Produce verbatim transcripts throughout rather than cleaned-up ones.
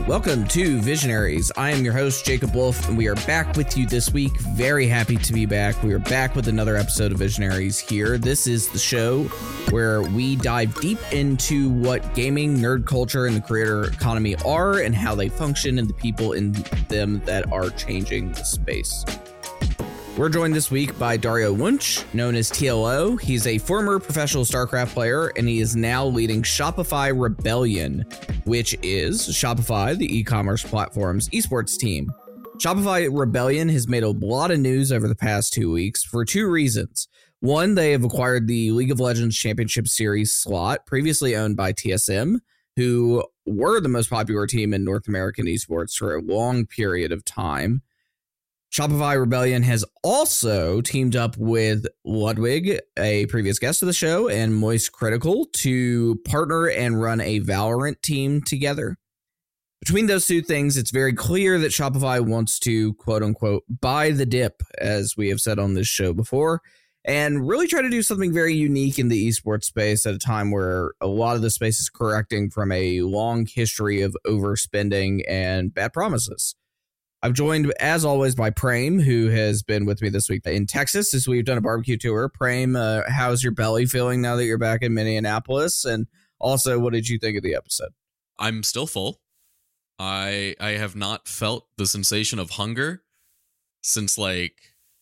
Welcome to Visionaries. I am your host, Jacob Wolf, and we are back with you this week. Very happy to be back. We are back with another episode of Visionaries here. This is the show where we dive deep into what gaming, nerd culture, and the creator economy are and how they function and the people in them that are changing the space. We're joined this week by Dario Wunsch, known as T L O. He's a former professional StarCraft player, and he is now leading Shopify Rebellion, which is Shopify, the e-commerce platform's esports team. Shopify Rebellion has made a lot of news over the past two weeks for two reasons. One, they have acquired the League of Legends Championship Series slot, previously owned by T S M, who were the most popular team in North American esports for a long period of time. Shopify Rebellion has also teamed up with Ludwig, a previous guest of the show, and Moist Critical to partner and run a Valorant team together. Between those two things, it's very clear that Shopify wants to, quote unquote, buy the dip, as we have said on this show before, and really try to do something very unique in the esports space at a time where a lot of the space is correcting from a long history of overspending and bad promises. I'm joined, as always, by Prame, who has been with me this week in Texas as we've done a barbecue tour. Prame, uh, how's your belly feeling now that you're back in Minneapolis? And also, what did you think of the episode? I'm still full. I I have not felt the sensation of hunger since, like,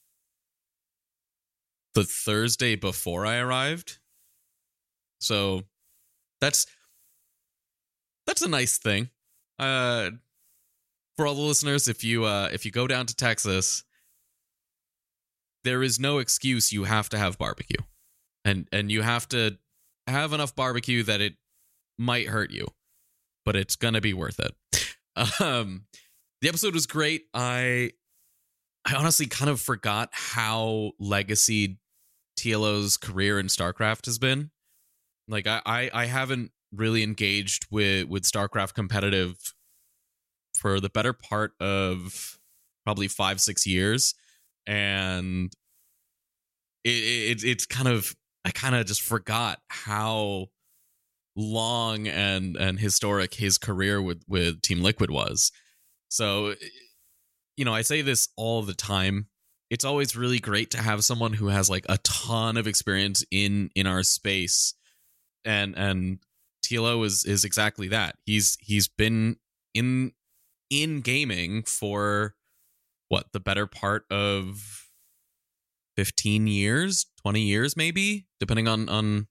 the Thursday before I arrived. So that's that's a nice thing. Uh For all the listeners, if you uh, if you go down to Texas, there is no excuse. You have to have barbecue, and and you have to have enough barbecue that it might hurt you, but it's gonna be worth it. Um, the episode was great. I I honestly kind of forgot how legacy T L O's career in StarCraft has been. Like I I, I haven't really engaged with with StarCraft competitive for the better part of probably five, six years. And it, it it's kind of, I kind of just forgot how long and, and historic his career with, with Team Liquid was. So, you know, I say this all the time. It's always really great to have someone who has like a ton of experience in, in our space. And, and T L O is, is exactly that. He's, he's been in, in gaming for what, the better part of fifteen years, twenty years, maybe, depending on, on,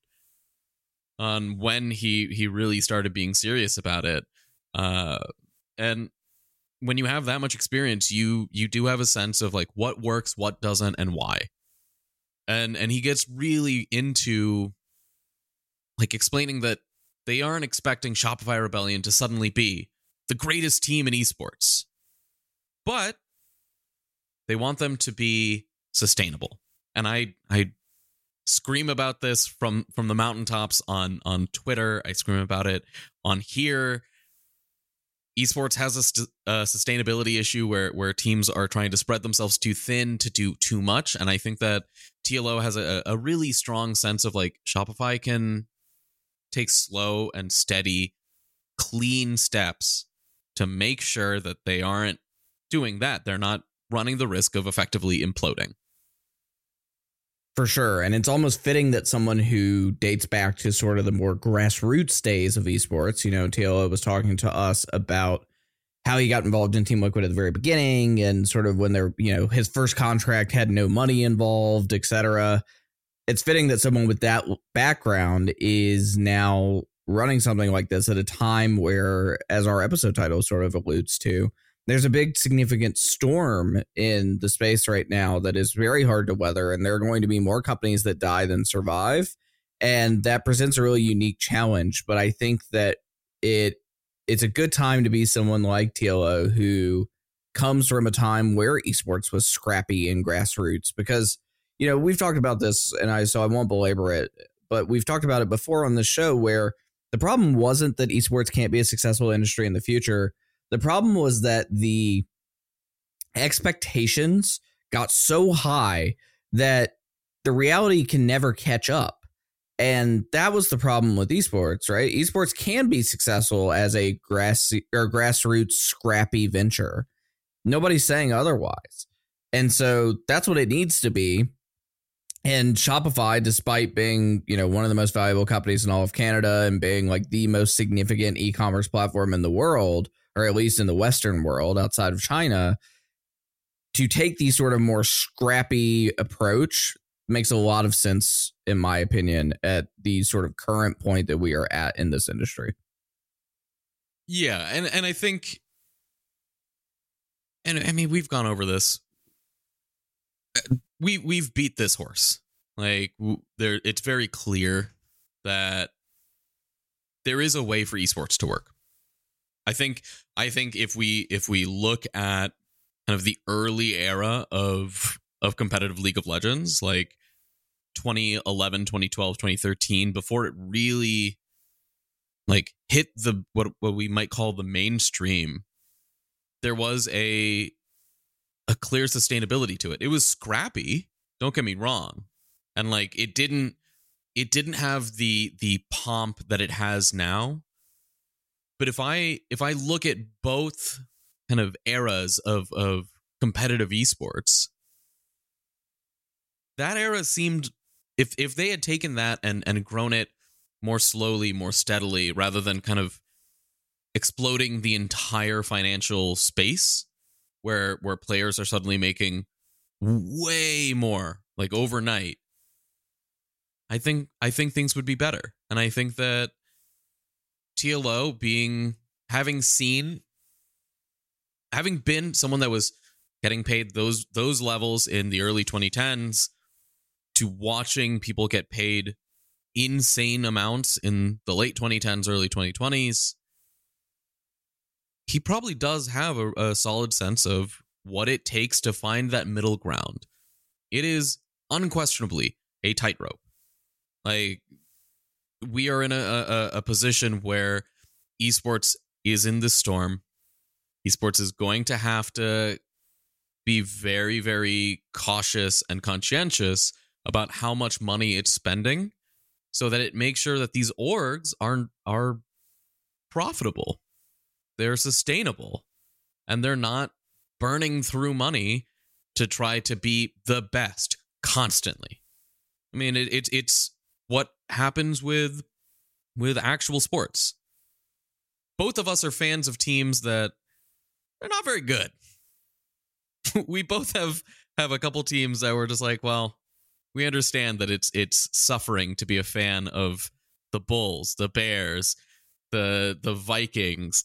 on when he, he really started being serious about it. Uh, and when you have that much experience, you, you do have a sense of like what works, what doesn't, and why. And, and he gets really into like explaining that they aren't expecting Shopify Rebellion to suddenly be the greatest team in esports, but they want them to be sustainable. And I, I scream about this from, from the mountaintops on, on Twitter. I scream about it on here. Esports has a, st- a sustainability issue where, where teams are trying to spread themselves too thin to do too much. And I think that T L O has a, a really strong sense of like Shopify can take slow and steady, clean steps to make sure that they aren't doing that. They're not running the risk of effectively imploding. For sure. And it's almost fitting that someone who dates back to sort of the more grassroots days of esports, you know, T L O was talking to us about how he got involved in Team Liquid at the very beginning and sort of when they're, you know, his first contract had no money involved, et cetera. It's fitting that someone with that background is now running something like this at a time where, as our episode title sort of alludes to, there's a big significant storm in the space right now that is very hard to weather, and there are going to be more companies that die than survive, and that presents a really unique challenge. But I think that it it's a good time to be someone like T L O who comes from a time where esports was scrappy and grassroots, because, you know, we've talked about this, and I so I won't belabor it, but we've talked about it before on the show where the problem wasn't that esports can't be a successful industry in the future. The problem was that the expectations got so high that the reality can never catch up. And that was the problem with esports, right? Esports can be successful as a grass or grassroots scrappy venture. Nobody's saying otherwise. And so that's what it needs to be. And Shopify, despite being, you know, one of the most valuable companies in all of Canada and being like the most significant e-commerce platform in the world, or at least in the Western world outside of China, to take the sort of more scrappy approach makes a lot of sense, in my opinion, at the sort of current point that we are at in this industry. Yeah, and, and I think, and I mean, we've gone over this. We we've beat this horse. Like there, it's very clear that there is a way for esports to work. I think I think if we if we look at kind of the early era of of competitive League of Legends, like twenty eleven, twenty twelve, twenty thirteen, before it really like hit the what what we might call the mainstream, there was a a clear sustainability to it. It was scrappy, don't get me wrong. And like it didn't it didn't have the the pomp that it has now. But if I if I look at both kind of eras of of competitive esports, that era seemed, if if they had taken that and and grown it more slowly, more steadily, rather than kind of exploding the entire financial space where where players are suddenly making way more like overnight, I think I think things would be better. And I think that T L O being having seen having been someone that was getting paid those those levels in the early twenty tens to watching people get paid insane amounts in the late twenty tens, early twenty twenties, he probably does have a, a solid sense of what it takes to find that middle ground. It is unquestionably a tightrope. Like, we are in a, a, a position where esports is in the storm. Esports is going to have to be very, very cautious and conscientious about how much money it's spending so that it makes sure that these orgs are, are profitable. They're sustainable, and they're not burning through money to try to be the best constantly. I mean, it, it, it's what happens with with actual sports. Both of us are fans of teams that they're not very good. We both have have a couple teams that were just like, well, we understand that it's it's suffering to be a fan of the Bulls, the Bears, the the Vikings.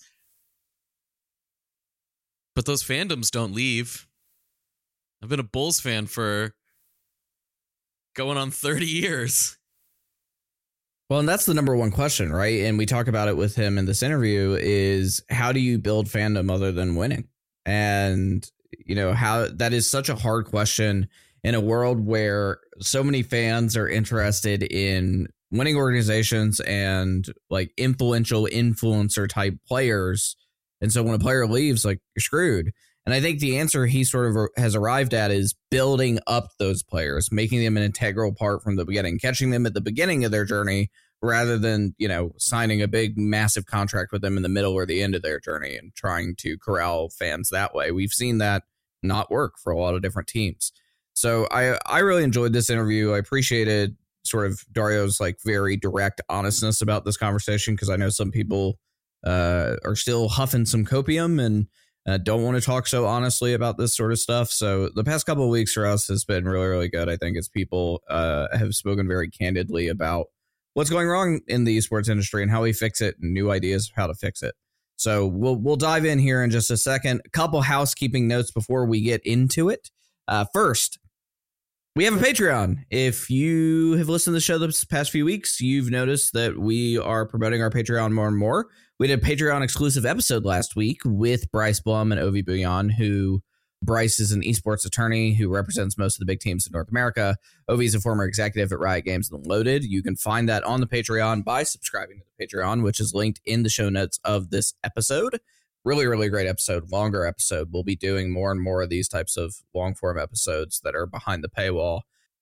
But those fandoms don't leave. I've been a Bulls fan for going on thirty years. Well, and that's the number one question, right? And we talk about it with him in this interview is how do you build fandom other than winning? And, you know, how that is such a hard question in a world where so many fans are interested in winning organizations and like influential influencer type players. And so when a player leaves, like, you're screwed. And I think the answer he sort of has arrived at is building up those players, making them an integral part from the beginning, catching them at the beginning of their journey rather than, you know, signing a big, massive contract with them in the middle or the end of their journey and trying to corral fans that way. We've seen that not work for a lot of different teams. So I, I really enjoyed this interview. I appreciated sort of Dario's like very direct honestness about this conversation, because I know some people uh, are still huffing some copium and Uh, don't want to talk so honestly about this sort of stuff. So the past couple of weeks for us has been really, really good. I think as people uh, have spoken very candidly about what's going wrong in the esports industry and how we fix it and new ideas of how to fix it. So we'll we'll dive in here in just a second. A couple housekeeping notes before we get into it. Uh, first, we have a Patreon. If you have listened to the show the past few weeks, you've noticed that we are promoting our Patreon more and more. We did a Patreon exclusive episode last week with Bryce Blum and Ovi Bouillon, who Bryce is an esports attorney who represents most of the big teams in North America. Ovi is a former executive at Riot Games and Loaded. You can find that on the Patreon by subscribing to the Patreon, which is linked in the show notes of this episode. Really, really great episode, longer episode. We'll be doing more and more of these types of long form episodes that are behind the paywall.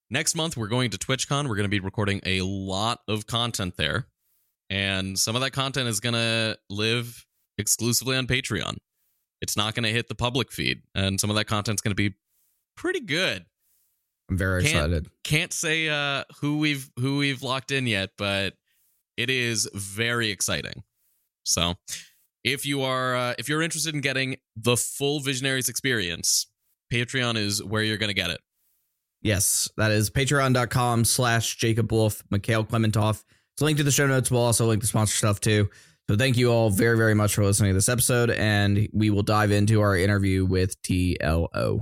next month, we're going to TwitchCon. We're going to be recording a lot of content there. And some of that content is going to live exclusively on Patreon. It's not going to hit the public feed. And some of that content's going to be pretty good. I'm very can't, excited. Can't say uh, who we've who we've locked in yet, but it is very exciting. So if you are uh, if you're interested in getting the full Visionaries experience, Patreon is where you're going to get it. Yes, that is patreon.com slash Jacob Wolf, Mikhail Klementov. It's a link to the show notes. We'll also link to sponsor stuff too. So thank you all very, very much for listening to this episode, and we will dive into our interview with T L O.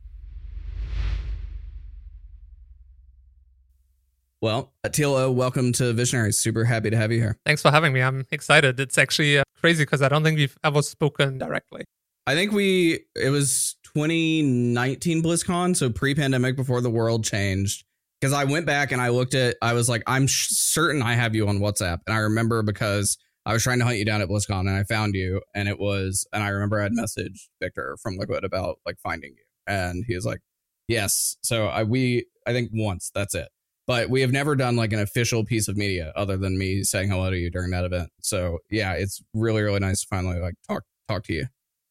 Well, T L O, welcome to Visionaries. Super happy to have you here. Thanks for having me. I'm excited. It's actually uh, crazy because I don't think we've ever spoken directly. I think we, it was twenty nineteen BlizzCon, so pre-pandemic, before the world changed. Because I went back and I looked at, I was like, I'm sh- certain I have you on WhatsApp. And I remember because I was trying to hunt you down at BlizzCon and I found you. And it was, and I remember I had messaged Victor from Liquid about like finding you. And he was like, yes. So I, we, I think once, that's it. But we have never done like an official piece of media other than me saying hello to you during that event. So yeah, it's really, really nice to finally like talk, talk to you.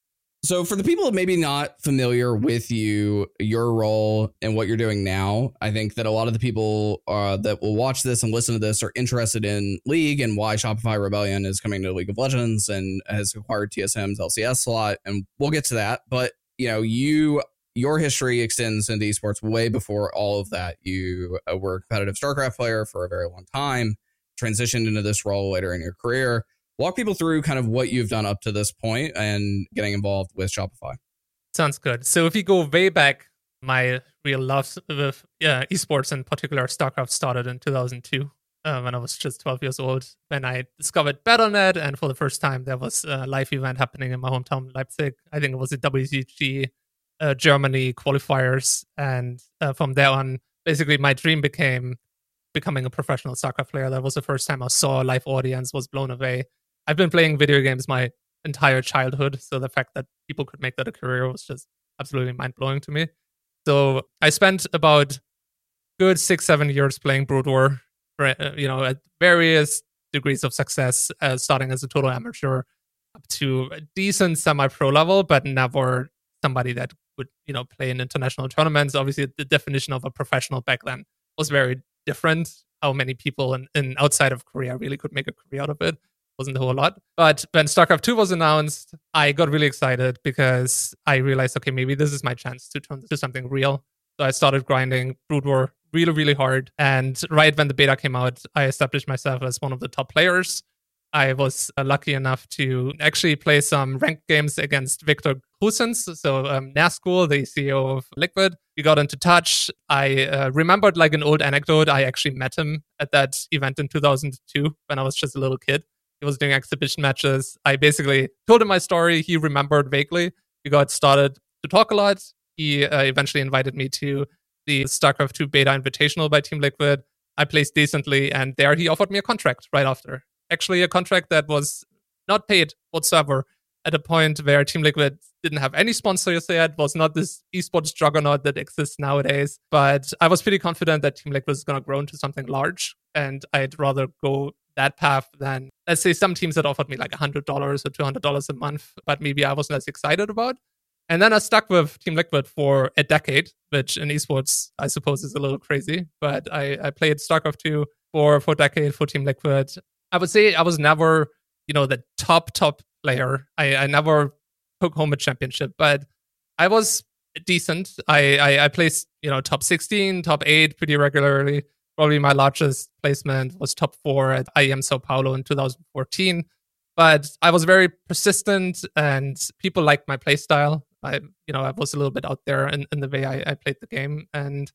So for the people maybe not familiar with you, your role and what you're doing now, I think that a lot of the people uh, that will watch this and listen to this are interested in League and why Shopify Rebellion is coming to League of Legends and has acquired T S M's L C S slot. And we'll get to that. But, you know, you your history extends into esports way before all of that. You uh, were a competitive StarCraft player for a very long time, transitioned into this role later in your career. Walk people through kind of what you've done up to this point and getting involved with Shopify. Sounds good. So if you go way back, my real love with uh, esports, in particular StarCraft, started in two thousand two uh, when I was just twelve years old. When I discovered Battle dot net, and for the first time there was a live event happening in my hometown, Leipzig. I think it was the W C G uh, Germany qualifiers. And uh, from there on, basically my dream became becoming a professional StarCraft player. That was the first time I saw a live audience, was blown away. I've been playing video games my entire childhood, so the fact that people could make that a career was just absolutely mind-blowing to me. So I spent about good six, seven years playing Brood War, you know, at various degrees of success, uh, starting as a total amateur up to a decent semi-pro level, but never somebody that would, you know, play in international tournaments. Obviously, the definition of a professional back then was very different. How many people in, in outside of Korea really could make a career out of it wasn't a whole lot. But when StarCraft two was announced, I got really excited because I realized, okay, maybe this is my chance to turn this to something real. So I started grinding Brood War really, really hard. And right when the beta came out, I established myself as one of the top players. I was uh, lucky enough to actually play some ranked games against Victor Krusens, so um, Nazgul, the C E O of Liquid. We got into touch. I uh, remembered like an old anecdote. I actually met him at that event in two thousand two when I was just a little kid. He was doing exhibition matches. I basically told him my story. He remembered vaguely. We got started to talk a lot. He uh, eventually invited me to the StarCraft two beta invitational by Team Liquid. I placed decently, and there he offered me a contract right after. Actually, a contract that was not paid whatsoever, at a point where Team Liquid didn't have any sponsors yet, was not this esports juggernaut that exists nowadays. But I was pretty confident that Team Liquid was going to grow into something large, and I'd rather go that path than, let's say, some teams that offered me like one hundred dollars or two hundred dollars a month, but maybe I wasn't as excited about. And then I stuck with Team Liquid for a decade, which in esports, I suppose, is a little crazy. But I, I played StarCraft two for, for a decade for Team Liquid. I would say I was never, you know, the top, top player. I, I never took home a championship, but I was decent. I, I, I placed, you know, top sixteen, top eight pretty regularly. Probably my largest placement was top four at I E M Sao Paulo in two thousand fourteen. But I was very persistent and people liked my playstyle. I, you know, I was a little bit out there in, in the way I, I played the game. And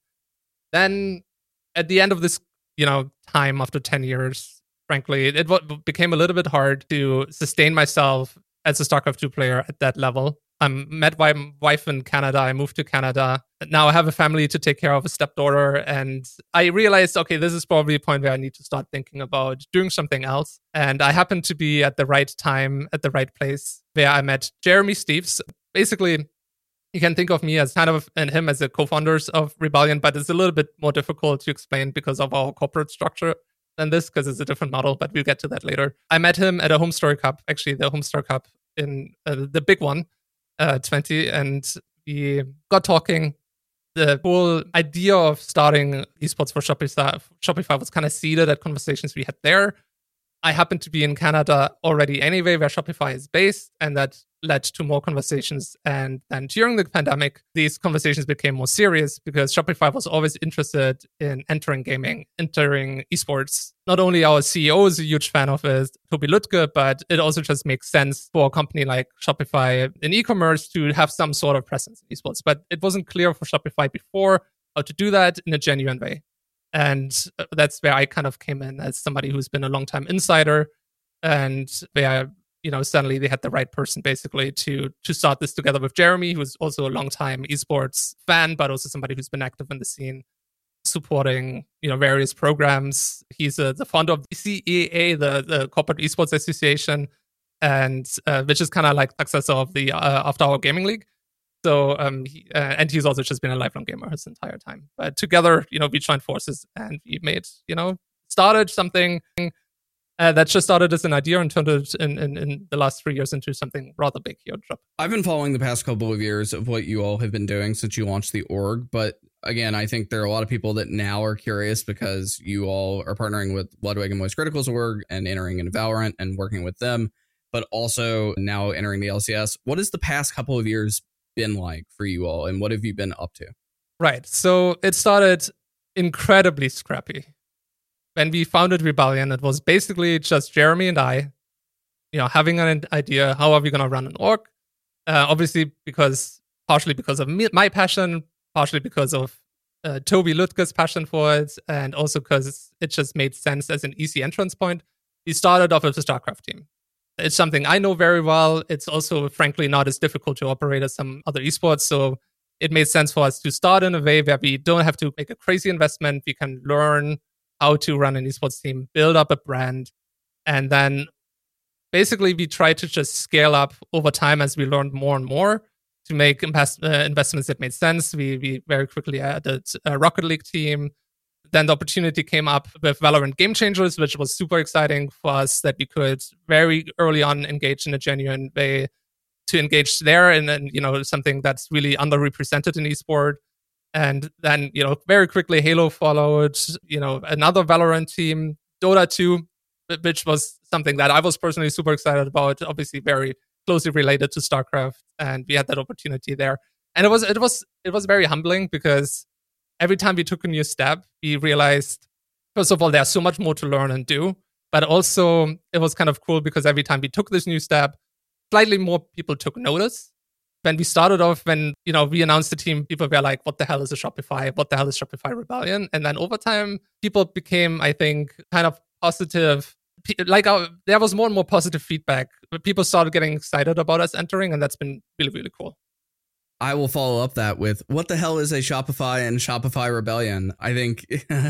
then at the end of this, you know, time after ten years, frankly, it, it became a little bit hard to sustain myself as a StarCraft two player at that level. I met my wife in Canada. I moved to Canada. Now I have a family to take care of, a stepdaughter. And I realized, okay, this is probably a point where I need to start thinking about doing something else. And I happened to be at the right time, at the right place, where I met Jeremy Steeves. Basically, you can think of me as kind of and him as the co-founders of Rebellion, but it's a little bit more difficult to explain because of our corporate structure than this, because it's a different model, but we'll get to that later. I met him at a Home Story Cup, actually the Home Story Cup in uh, the big one, uh, twenty, and we got talking. The whole idea of starting esports for Shopify, Shopify was kind of seeded at conversations we had there. I happened to be in Canada already anyway, where Shopify is based, and that led to more conversations. And then during the pandemic, these conversations became more serious because Shopify was always interested in entering gaming, entering esports. Not only our C E O is a huge fan of it, Tobi Lütke, but it also just makes sense for a company like Shopify in e-commerce to have some sort of presence in esports. But it wasn't clear for Shopify before how to do that in a genuine way. And that's where I kind of came in as somebody who's been a long time insider, and where, you know, suddenly they had the right person basically to to start this together with Jeremy, who's also a long time esports fan, but also somebody who's been active in the scene, supporting, you know, various programs. He's uh, the founder of the C E A, the, the Corporate Esports Association, and uh, which is kind of like successor of the uh, After Hour Gaming League. So, um, he, uh, and he's also just been a lifelong gamer his entire time. But together, you know, we joined forces and we made, you know, started something uh, that just started as an idea and turned it in, in, in the last three years into something rather big here. I've been following the past couple of years of what you all have been doing since you launched the org. But again, I think there are a lot of people that now are curious because you all are partnering with Ludwig and Moist Critical's org and entering into Valorant and working with them, but also now entering the L C S. What has the past couple of years been like for you all, and what have you been up to? Right. So it started incredibly scrappy. When we founded Rebellion, it was basically just Jeremy and I, you know, having an idea, how are we going to run an org? Uh, obviously, because partially because of me, my passion, partially because of uh, Tobi Lütke's passion for it, and also because it just made sense as an easy entrance point. We started off as a StarCraft team. It's something I know very well. It's also, frankly, not as difficult to operate as some other esports. So it made sense for us to start in a way where we don't have to make a crazy investment. We can learn how to run an esports team, build up a brand, and then basically we try to just scale up over time as we learned more and more to make invest, uh, investments that made sense. We, we very quickly added a Rocket League team. Then the opportunity came up with Valorant Game Changers, which was super exciting for us, that we could very early on engage in a genuine way to engage there, and then, you know, something that's really underrepresented in esport. And then, you know, very quickly Halo followed, you know, another Valorant team, Dota two, which was something that I was personally super excited about, obviously very closely related to StarCraft, and we had that opportunity there. And it was it was it was very humbling because every time we took a new step, we realized, first of all, there's so much more to learn and do. But also, it was kind of cool because every time we took this new step, slightly more people took notice. When we started off, when, you know, we announced the team, people were like, what the hell is a Shopify? What the hell is Shopify Rebellion? And then over time, people became, I think, kind of positive. Like, our, there was more and more positive feedback. People started getting excited about us entering, and that's been really, really cool. I will follow up that with, what the hell is a Shopify and Shopify Rebellion? I think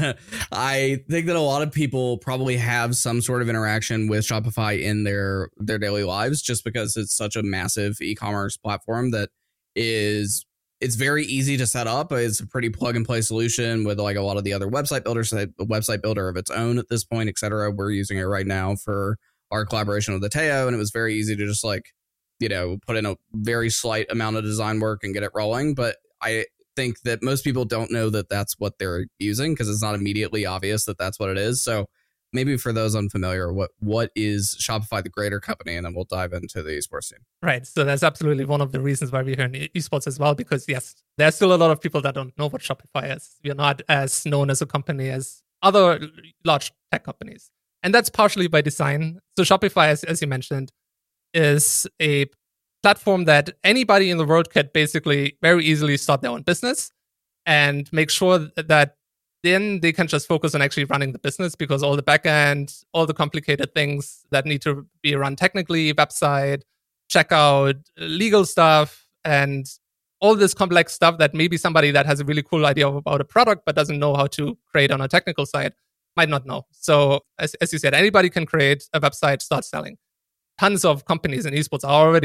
I think that a lot of people probably have some sort of interaction with Shopify in their their daily lives, just because it's such a massive e-commerce platform that is it's very easy to set up. It's a pretty plug and play solution with like a lot of the other website builders, a website builder of its own at this point, et cetera. We're using it right now for our collaboration with Ateo, and it was very easy to just like, you know, put in a very slight amount of design work and get it rolling. But I think that most people don't know that that's what they're using because it's not immediately obvious that that's what it is. So maybe for those unfamiliar, what what is Shopify, the greater company? And then we'll dive into the esports team. Right. So that's absolutely one of the reasons why we're here in esports as well, because yes, there's still a lot of people that don't know what Shopify is. We're not as known as a company as other large tech companies. And that's partially by design. So Shopify, as, as you mentioned, is a platform that anybody in the world could basically very easily start their own business and make sure that then they can just focus on actually running the business, because all the backend, all the complicated things that need to be run technically, website, checkout, legal stuff, and all this complex stuff that maybe somebody that has a really cool idea about a product but doesn't know how to create on a technical side might not know. So as, as you said, anybody can create a website, start selling. Tons of companies in esports are already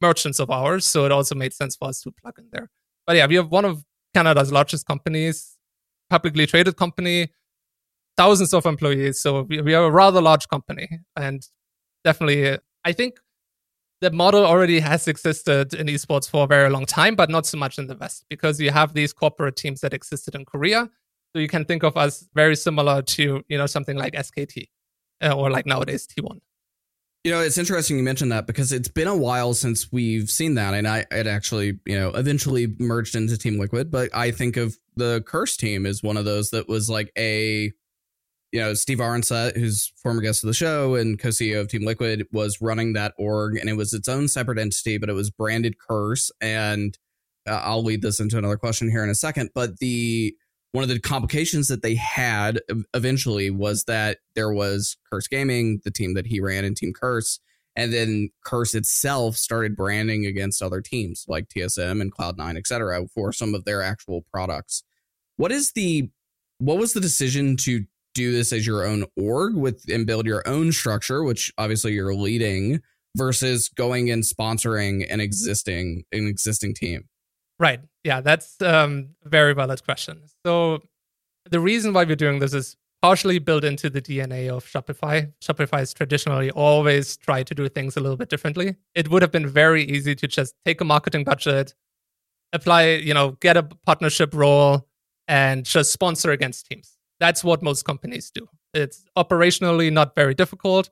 merchants of ours, so it also made sense for us to plug in there. But yeah, we are one of Canada's largest companies, publicly traded company, thousands of employees. So we, we are a rather large company. And definitely, I think the model already has existed in esports for a very long time, but not so much in the West, because you have these corporate teams that existed in Korea. So you can think of us very similar to, you know, something like S K T uh, or like nowadays T one. You know, it's interesting you mentioned that because it's been a while since we've seen that. And I it actually, you know, eventually merged into Team Liquid. But I think of the Curse team as one of those that was like a, you know, Steve Aronset, who's former guest of the show and co-C E O of Team Liquid, was running that org. And it was its own separate entity, but it was branded Curse. And uh, I'll lead this into another question here in a second. But the one of the complications that they had eventually was that there was Curse Gaming, the team that he ran, and Team Curse. And then Curse itself started branding against other teams like T S M and Cloud nine, et cetera, for some of their actual products. What is the what was the decision to do this as your own org with and build your own structure, which obviously you're leading, versus going and sponsoring an existing an existing team? Right. Yeah, that's um, a very valid question. So the reason why we're doing this is partially built into the D N A of Shopify. Shopify has traditionally always tried to do things a little bit differently. It would have been very easy to just take a marketing budget, apply, you know, get a partnership role, and just sponsor against teams. That's what most companies do. It's operationally not very difficult,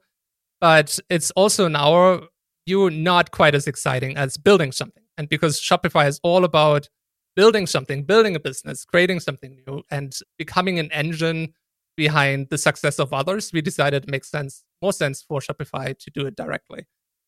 but it's also in our view not quite as exciting as building something. And because Shopify is all about building something, building a business, creating something new, and becoming an engine behind the success of others, we decided it makes sense, more sense for Shopify to do it directly.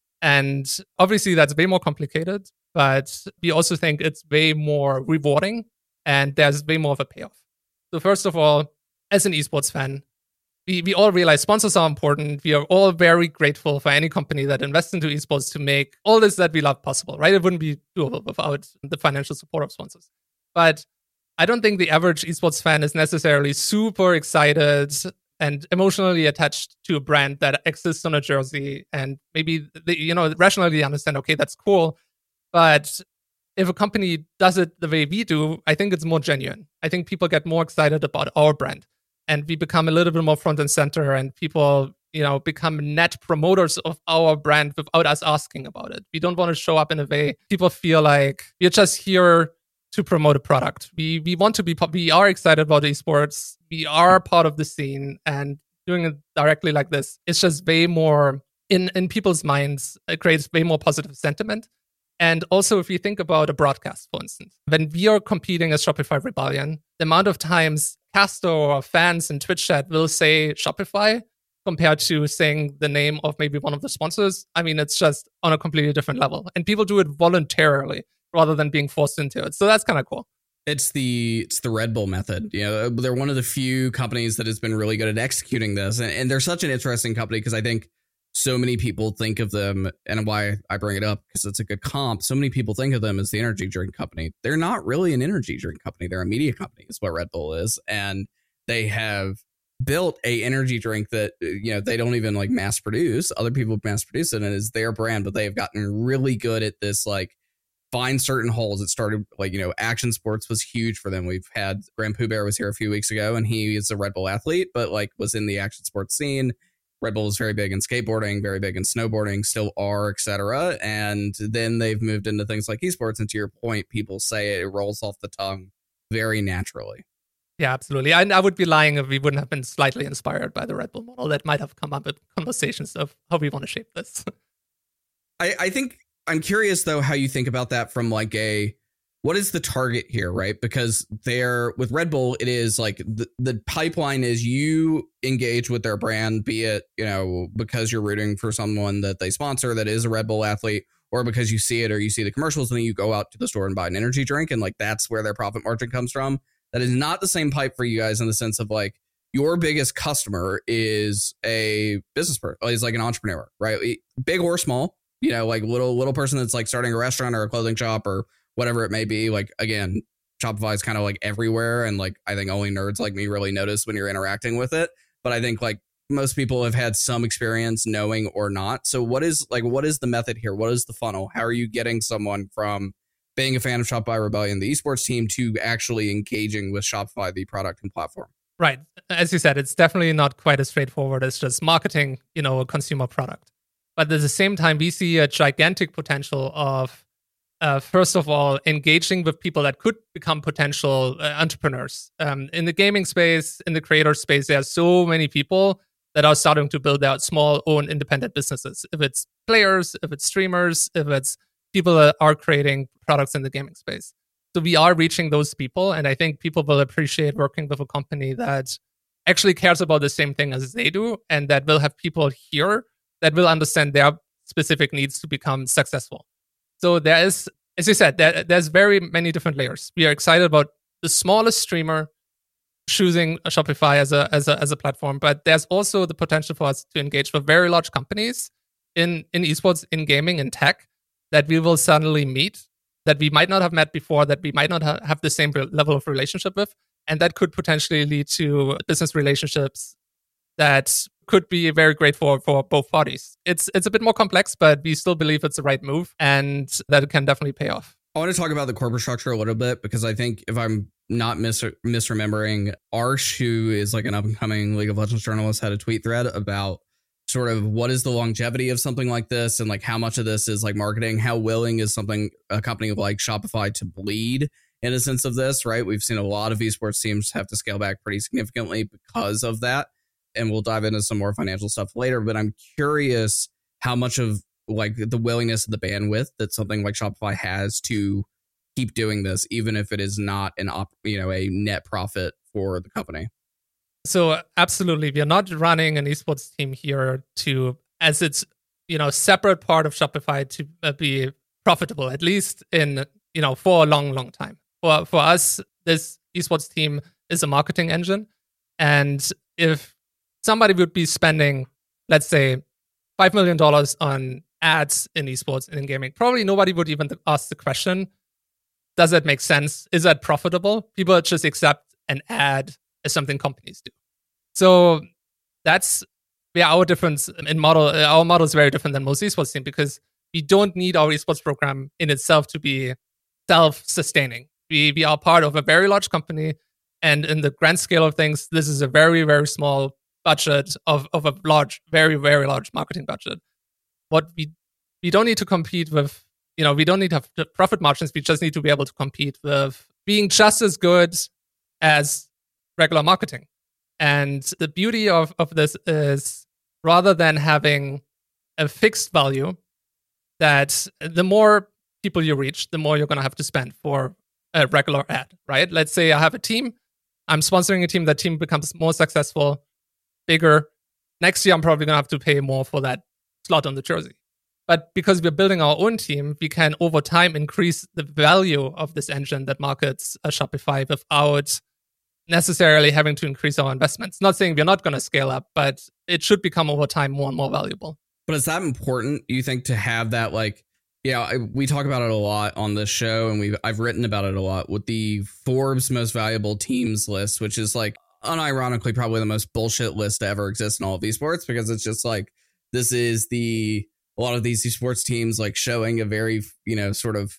And obviously that's way more complicated, but we also think it's way more rewarding and there's way more of a payoff. So first of all, as an esports fan, we, we all realize sponsors are important. We are all very grateful for any company that invests into esports to make all this that we love possible, right? It wouldn't be doable without the financial support of sponsors. But I don't think the average esports fan is necessarily super excited and emotionally attached to a brand that exists on a jersey. And maybe, they, you know, rationally understand, okay, that's cool. But if a company does it the way we do, I think it's more genuine. I think people get more excited about our brand. And we become a little bit more front and center, and people, you know, become net promoters of our brand without us asking about it. We don't want to show up in a way people feel like we're just here to promote a product. We we want to be, we are excited about esports. We are part of the scene, and doing it directly like this, it's just way more in, in people's minds. It creates way more positive sentiment. And also, if you think about a broadcast, for instance, when we are competing as Shopify Rebellion, the amount of times caster or fans in Twitch chat will say Shopify compared to saying the name of maybe one of the sponsors, I mean, it's just on a completely different level. And people do it voluntarily rather than being forced into it. So that's kind of cool. It's the it's the Red Bull method. You know, they're one of the few companies that has been really good at executing this. And, and they're such an interesting company because I think so many people think of them, and why I bring it up, because it's a good comp. So many people think of them as the energy drink company. They're not really an energy drink company. They're a media company is what Red Bull is. And they have built a energy drink that, you know, they don't even like mass produce. Other people mass produce it and it's their brand, but they've gotten really good at this, like find certain holes. It started like, you know, action sports was huge for them. We've had Grand Pooh Bear was here a few weeks ago and he is a Red Bull athlete, but like was in the action sports scene. Red Bull is very big in skateboarding, very big in snowboarding, still are, et cetera. And then they've moved into things like esports. And to your point, people say it, it rolls off the tongue very naturally. Yeah, absolutely. I, I would be lying if we wouldn't have been slightly inspired by the Red Bull model. That might have come up with conversations of how we want to shape this. I, I think I'm curious, though, how you think about that from like a, what is the target here, right? Because they're with Red Bull, it is like the, the pipeline is you engage with their brand, be it, you know, because you're rooting for someone that they sponsor that is a Red Bull athlete, or because you see it or you see the commercials and then you go out to the store and buy an energy drink. And like that's where their profit margin comes from. That is not the same pipe for you guys in the sense of like your biggest customer is a business person, is like an entrepreneur, right? Big or small, you know, like little little person that's like starting a restaurant or a clothing shop or whatever it may be. Like, again, Shopify is kind of like everywhere. And like, I think only nerds like me really notice when you're interacting with it. But I think like most people have had some experience knowing or not. So what is like what is the method here? What is the funnel? How are you getting someone from being a fan of Shopify Rebellion, the esports team, to actually engaging with Shopify, the product and platform? Right. As you said, it's definitely not quite as straightforward as just marketing, you know, a consumer product. But at the same time, we see a gigantic potential of, uh, first of all, engaging with people that could become potential uh, entrepreneurs. Um, in the gaming space, in the creator space, there are so many people that are starting to build out small, own independent businesses. If it's players, if it's streamers, if it's people that are creating products in the gaming space. So we are reaching those people, and I think people will appreciate working with a company that actually cares about the same thing as they do, and that will have people here that will understand their specific needs to become successful. So there is, as you said, there, there's very many different layers. We are excited about the smallest streamer choosing Shopify as a as a as a platform, but there's also the potential for us to engage with very large companies in in esports, in gaming, in tech that we will suddenly meet, that we might not have met before, that we might not ha- have the same re- level of relationship with, and that could potentially lead to business relationships that could be very great for for both parties. It's it's a bit more complex, but we still believe it's the right move, and that it can definitely pay off. I want to talk about the corporate structure a little bit, because I think, if I'm not mis- misremembering, Arsh, who is like an up-and-coming League of Legends journalist, had a tweet thread about sort of what is the longevity of something like this, and like how much of this is like marketing, how willing is something, a company like Shopify, to bleed in a sense of this, right? We've seen a lot of esports teams have to scale back pretty significantly because of that, and we'll dive into some more financial stuff later, but I'm curious how much of like the willingness of the bandwidth that something like Shopify has to keep doing this, even if it is not an op, you know, a net profit for the company. So absolutely, we are not running an esports team here to, as it's, you know, separate part of Shopify to uh, be profitable, at least in, you know, for a long, long time. For for us, this esports team is a marketing engine, and if somebody would be spending, let's say, five million dollars on ads in esports and in gaming, probably nobody would even ask the question, does that make sense? Is that profitable? People just accept an ad as something companies do. So that's where our difference in model, our model is very different than most esports teams, because we don't need our esports program in itself to be self-sustaining. We, we are part of a very large company, and in the grand scale of things, this is a very, very small budget of, of a large, very, very large marketing budget. What we we don't need to compete with, you know, we don't need to have profit margins. We just need to be able to compete with being just as good as regular marketing. And the beauty of, of this is, rather than having a fixed value, that the more people you reach, the more you're going to have to spend for a regular ad, right? Let's say I have a team. I'm sponsoring a team. That team becomes more successful, bigger. Next year, I'm probably going to have to pay more for that slot on the jersey. But because we're building our own team, we can over time increase the value of this engine that markets a Shopify without necessarily having to increase our investments. Not saying we're not going to scale up, but it should become over time more and more valuable. But is that important, you think, to have that, like, yeah, I, we talk about it a lot on this show, and we've I've written about it a lot with the Forbes most valuable teams list, which is like unironically probably the most bullshit list to ever exist in all of esports, because it's just like, this is the a lot of these esports teams like showing a very, you know, sort of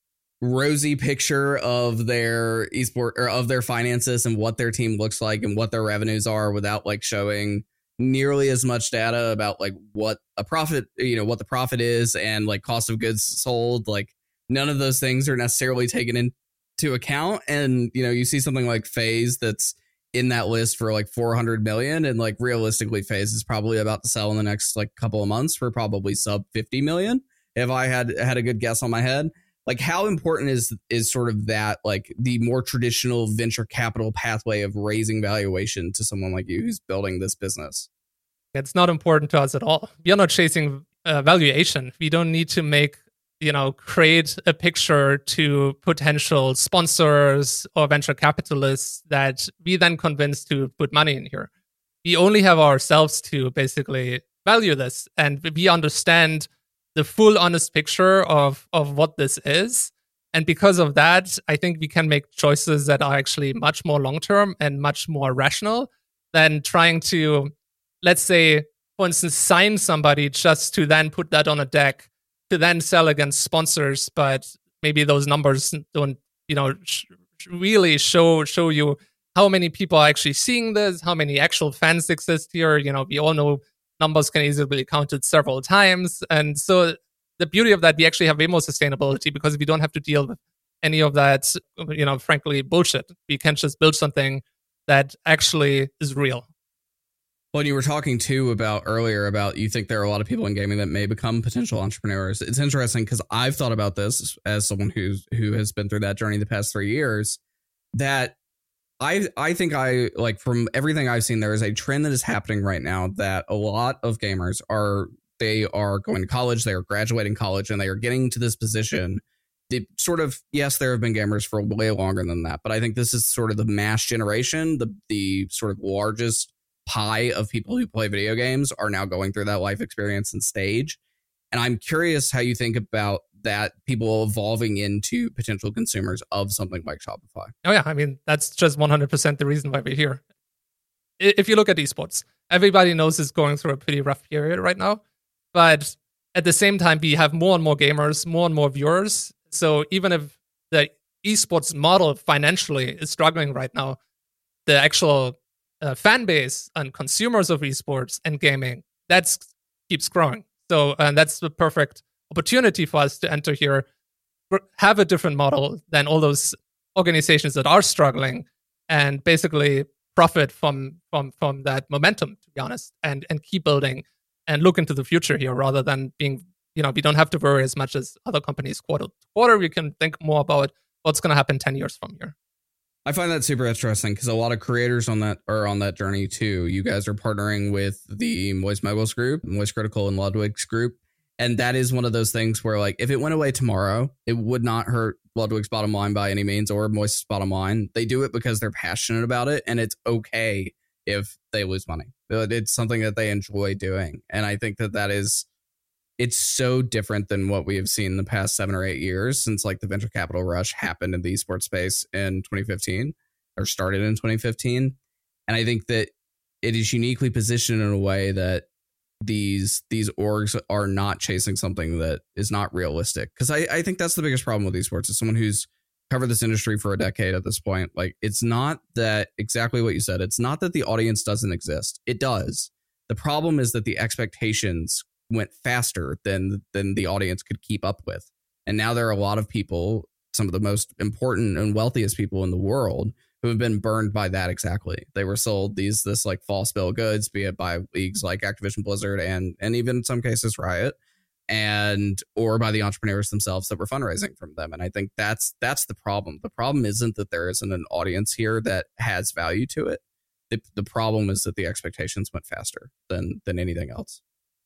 rosy picture of their esport or of their finances and what their team looks like and what their revenues are, without like showing nearly as much data about like what a profit, you know, what the profit is and like cost of goods sold. Like none of those things are necessarily taken into account. And, you know, you see something like FaZe that's in that list for like four hundred million, and like realistically FaZe is probably about to sell in the next like couple of months for probably sub fifty million, if I had had a good guess on my head. Like, how important is is sort of that, like the more traditional venture capital pathway of raising valuation to someone like you who's building this business? It's not important to us at all. We are not chasing uh, valuation. We don't need to make, you know, create a picture to potential sponsors or venture capitalists that we then convince to put money in here. We only have ourselves to basically value this, and we understand the full honest picture of, of what this is. And because of that, I think we can make choices that are actually much more long-term and much more rational than trying to let's say, for instance, sign somebody just to then put that on a deck to then sell against sponsors, but maybe those numbers don't, you know, sh- really show show you how many people are actually seeing this, how many actual fans exist here. You know, we all know numbers can easily be counted several times. And so the beauty of that, we actually have way more sustainability because we don't have to deal with any of that, you know, frankly, bullshit. We can just build something that actually is real. Well, you were talking too about earlier about you think there are a lot of people in gaming that may become potential entrepreneurs. It's interesting because I've thought about this as someone who's who has been through that journey the past three years. That I I think I like from everything I've seen, there is a trend that is happening right now that a lot of gamers are they are going to college, they are graduating college, and they are getting to this position. They sort of yes, there have been gamers for way longer than that, but I think this is sort of the mass generation, the the sort of largest pie of people who play video games are now going through that life experience and stage. And I'm curious how you think about that, people evolving into potential consumers of something like Shopify. Oh yeah, I mean, that's just one hundred percent the reason why we're here. If you look at esports, everybody knows it's going through a pretty rough period right now. But at the same time, we have more and more gamers, more and more viewers. So even if the esports model financially is struggling right now, the actual Uh, fan base and consumers of esports and gaming, that keeps growing. So and that's the perfect opportunity for us to enter here, have a different model than all those organizations that are struggling, and basically profit from from from that momentum, to be honest, and and keep building and look into the future here rather than being, you know, we don't have to worry as much as other companies quarter to quarter. We can think more about what's going to happen ten years from here. I find that super interesting because a lot of creators on that are on that journey too. You guys are partnering with the Moist Mobiles group, Moist Critical and Ludwig's group. And that is one of those things where, like, if it went away tomorrow, it would not hurt Ludwig's bottom line by any means or Moist's bottom line. They do it because they're passionate about it, and it's okay if they lose money. It's something that they enjoy doing. And I think that that is, it's so different than what we have seen in the past seven or eight years since like the venture capital rush happened in the esports space in twenty fifteen or started in twenty fifteen. And I think that it is uniquely positioned in a way that these these orgs are not chasing something that is not realistic. Because I, I think that's the biggest problem with esports. As someone who's covered this industry for a decade at this point, like, it's not that exactly what you said. It's not that the audience doesn't exist. It does. The problem is that the expectations went faster than than the audience could keep up with. And now there are a lot of people, some of the most important and wealthiest people in the world, who have been burned by that exactly. They were sold these this like false bill of goods, be it by leagues like Activision Blizzard and and even in some cases Riot, and or by the entrepreneurs themselves that were fundraising from them. And I think that's that's the problem. The problem isn't that there isn't an audience here that has value to it. The, the problem is that the expectations went faster than than anything else.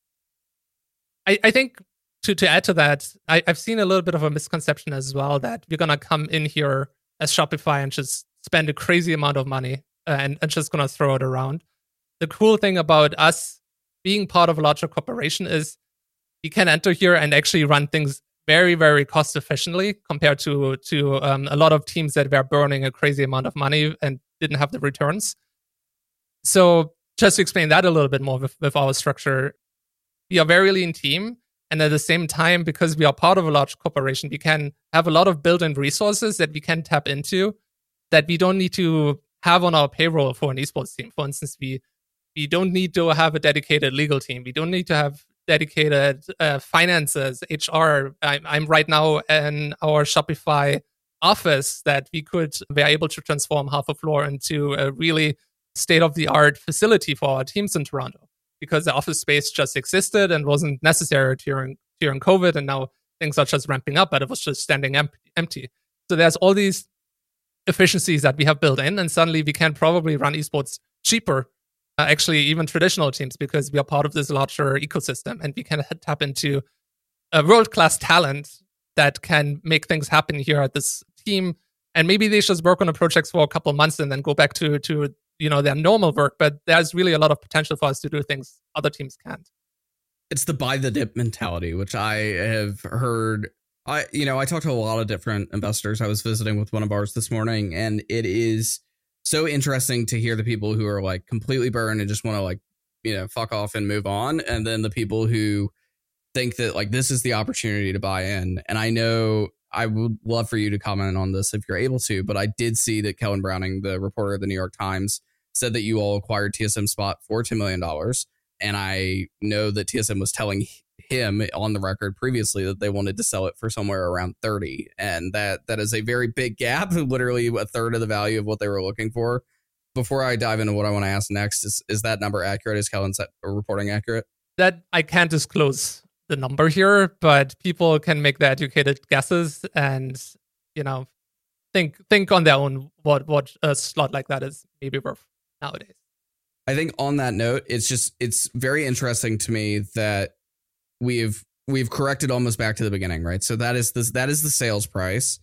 I, I think to, to add to that, I, I've seen a little bit of a misconception as well that we're going to come in here as Shopify and just spend a crazy amount of money and, and just going to throw it around. The cool thing about us being part of a larger corporation is we can enter here and actually run things very, very cost efficiently compared to, to um, a lot of teams that were burning a crazy amount of money and didn't have the returns. So just to explain that a little bit more with, with our structure, we are a very lean team, and at the same time, because we are part of a large corporation, we can have a lot of built-in resources that we can tap into that we don't need to have on our payroll for an esports team. For instance, we we don't need to have a dedicated legal team. We don't need to have dedicated uh, finances, H R. I'm, I'm right now in our Shopify office that we could be able to transform half a floor into a really state-of-the-art facility for our teams in Toronto, because the office space just existed and wasn't necessary during during COVID, and now things are just ramping up, but it was just standing em- empty. So there's all these efficiencies that we have built in, and suddenly we can probably run esports cheaper, uh, actually even traditional teams, because we are part of this larger ecosystem, and we can tap into a world-class talent that can make things happen here at this team. And maybe they just work on a project for a couple of months and then go back to to you know, their normal work, but there's really a lot of potential for us to do things other teams can't. It's the buy the dip mentality, which I have heard. I, you know, I talked to a lot of different investors. I was visiting with one of ours this morning, and it is so interesting to hear the people who are like completely burned and just want to like you know, fuck off and move on. And then the people who think that like this is the opportunity to buy in. And I know I would love for you to comment on this if you're able to, but I did see that Kellen Browning, the reporter of the New York Times, said that you all acquired T S M Spot for ten million dollars. And I know that T S M was telling him on the record previously that they wanted to sell it for somewhere around thirty. And that that is a very big gap, literally a third of the value of what they were looking for. Before I dive into what I want to ask next, is, is that number accurate? Is Kellen's reporting accurate? That I can't disclose the number here, but people can make the educated guesses and, you know, think think on their own what, what a slot like that is maybe worth nowadays. I think on that note, it's just it's very interesting to me that we've we've corrected almost back to the beginning, right? So that is this that is the sales price.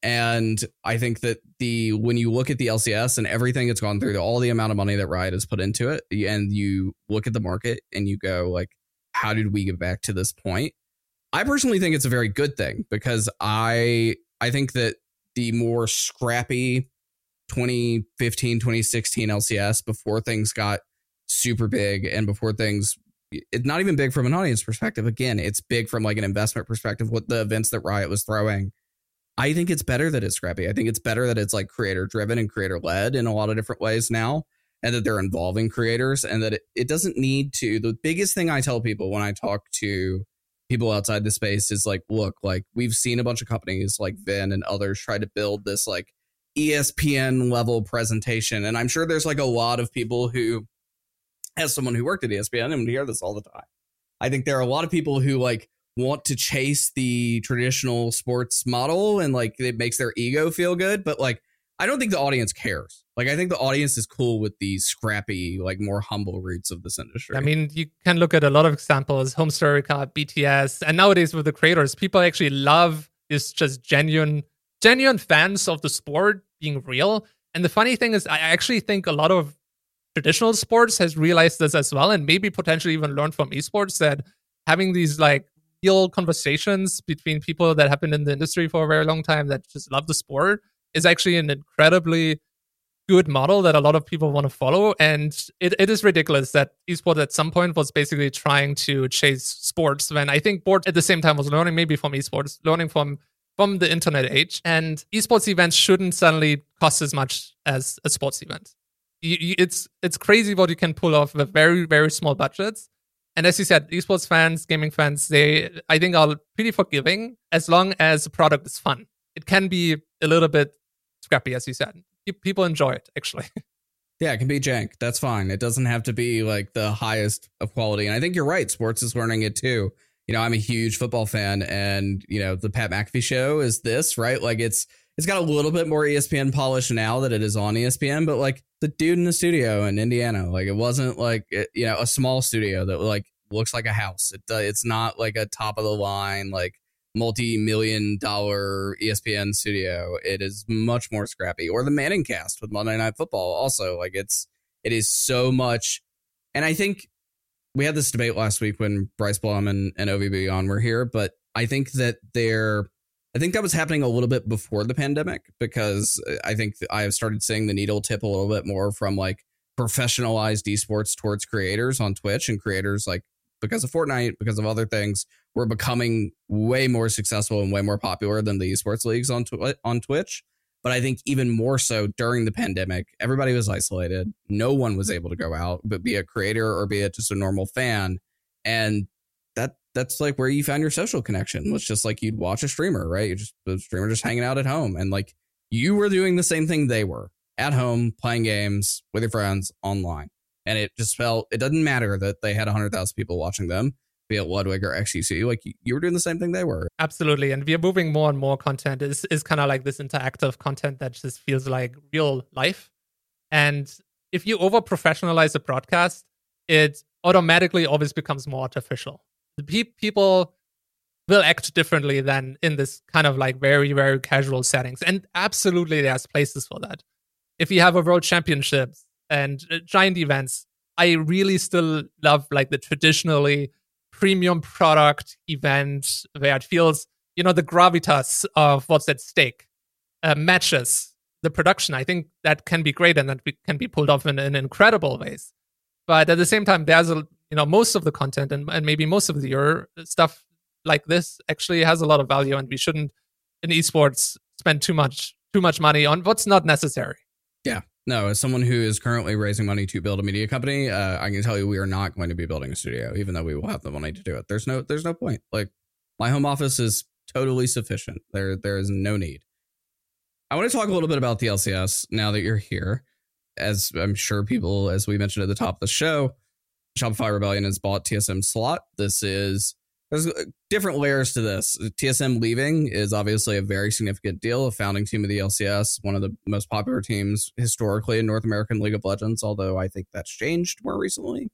And I think that the when you look at the L C S and everything it's gone through, all the amount of money that Riot has put into it, and you look at the market and you go like, how did we get back to this point? I personally think it's a very good thing because I I think that the more scrappy twenty fifteen, twenty sixteen L C S before things got super big and before things it's not even big from an audience perspective. Again, it's big from like an investment perspective with the events that Riot was throwing. I think it's better that it's scrappy. I think it's better that it's like creator driven and creator led in a lot of different ways now, and that they're involving creators, and that it, it doesn't need to. The biggest thing I tell people when I talk to people outside the space is like, look, like we've seen a bunch of companies like Vin and others try to build this like E S P N level presentation. And I'm sure there's like a lot of people who, as someone who worked at E S P N, and we hear this all the time, I think there are a lot of people who like want to chase the traditional sports model and like it makes their ego feel good. But like, I don't think the audience cares. Like, I think the audience is cool with the scrappy, like more humble roots of this industry. I mean, you can look at a lot of examples, Homestorica, B T S, and nowadays with the creators, people actually love this just genuine, genuine fans of the sport being real. And the funny thing is, I actually think a lot of traditional sports has realized this as well, and maybe potentially even learned from esports that having these like real conversations between people that have been in the industry for a very long time that just love the sport is actually an incredibly good model that a lot of people want to follow. And it, it is ridiculous that esports at some point was basically trying to chase sports when I think sport at the same time was learning maybe from esports, learning from from the internet age. And esports events shouldn't suddenly cost as much as a sports event. You, you, it's it's crazy what you can pull off with very, very small budgets. And as you said, esports fans, gaming fans, they, I think, are pretty forgiving as long as the product is fun. It can be a little bit scrappy, as you said. People enjoy it, actually. Yeah, it can be jank. That's fine. It doesn't have to be like the highest of quality. And I think you're right. Sports is learning it too. You know, I'm a huge football fan, and, you know, the Pat McAfee show is this, right? Like it's it's got a little bit more E S P N polish now that it is on E S P N, but like the dude in the studio in Indiana, like it wasn't like, you know, a small studio that like looks like a house. It uh, It's not like a top of the line, like multi-million dollar E S P N studio. It is much more scrappy. Or the Manning cast with Monday Night Football. Also, like it's it is so much. And I think we had this debate last week when Bryce Blum and, and O V B on were here, but I think that they're I think that was happening a little bit before the pandemic, because I think I have started seeing the needle tip a little bit more from like professionalized esports towards creators on Twitch, and creators like because of Fortnite, because of other things, we're becoming way more successful and way more popular than the esports leagues on tw- on Twitch. But I think even more so during the pandemic, everybody was isolated. No one was able to go out, but be a creator or be it just a normal fan. And that that's like where you found your social connection. Was just like you'd watch a streamer, right? You just the streamer just hanging out at home, and like you were doing the same thing they were at home, playing games with your friends online. And it just felt, it doesn't matter that they had one hundred thousand people watching them, be it Ludwig or X U C, like you were doing the same thing they were. Absolutely. And we are moving more and more content is, is kind of like this interactive content that just feels like real life. And if you over professionalize a broadcast, it automatically always becomes more artificial. The pe- people will act differently than in this kind of like very, very casual settings. And absolutely there's places for that. If you have a world championships and giant events, I really still love like the traditionally premium product event where it feels, you know, the gravitas of what's at stake, uh, matches, the production. I think that can be great, and that can be pulled off in, in incredible ways. But at the same time, there's a you know most of the content and, and maybe most of the your stuff like this actually has a lot of value, and we shouldn't in esports spend too much too much money on what's not necessary. Yeah. No, as someone who is currently raising money to build a media company, uh, I can tell you we are not going to be building a studio, even though we will have the money to do it. There's no, there's no point. Like, my home office is totally sufficient. There, there is no need. I want to talk a little bit about the L C S now that you're here. As I'm sure people, as we mentioned at the top of the show, Shopify Rebellion has bought T S M Slot. This is There's different layers to this. T S M leaving is obviously a very significant deal. A founding team of the L C S, one of the most popular teams historically in North American League of Legends, although I think that's changed more recently.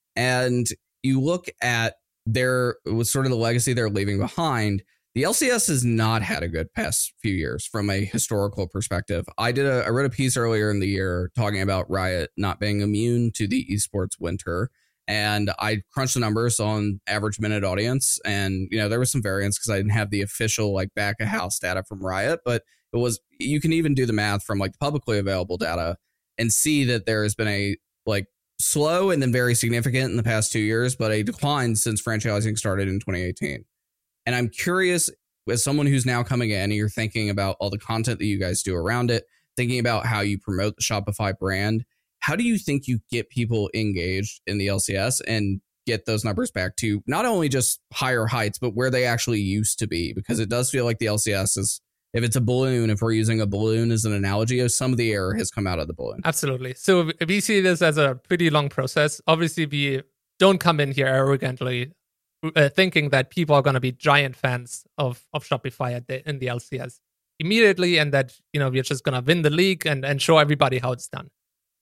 And you look at their, with sort of the legacy they're leaving behind, the L C S has not had a good past few years from a historical perspective. I did a, I wrote a piece earlier in the year talking about Riot not being immune to the esports winter. And I crunched the numbers on average minute audience. And, you know, there was some variance because I didn't have the official like back of house data from Riot. But it was, you can even do the math from like the publicly available data and see that there has been a like slow and then very significant in the past two years, but a decline since franchising started in twenty eighteen. And I'm curious, as someone who's now coming in and you're thinking about all the content that you guys do around it, thinking about how you promote the Shopify brand, how do you think you get people engaged in the L C S and get those numbers back to not only just higher heights, but where they actually used to be? Because it does feel like the L C S is, if it's a balloon, if we're using a balloon as an analogy, some of the air has come out of the balloon. Absolutely. So we see this as a pretty long process. Obviously, we don't come in here arrogantly uh, thinking that people are going to be giant fans of, of Shopify at the, in the L C S immediately, and that, you know, we're just going to win the league and, and show everybody how it's done.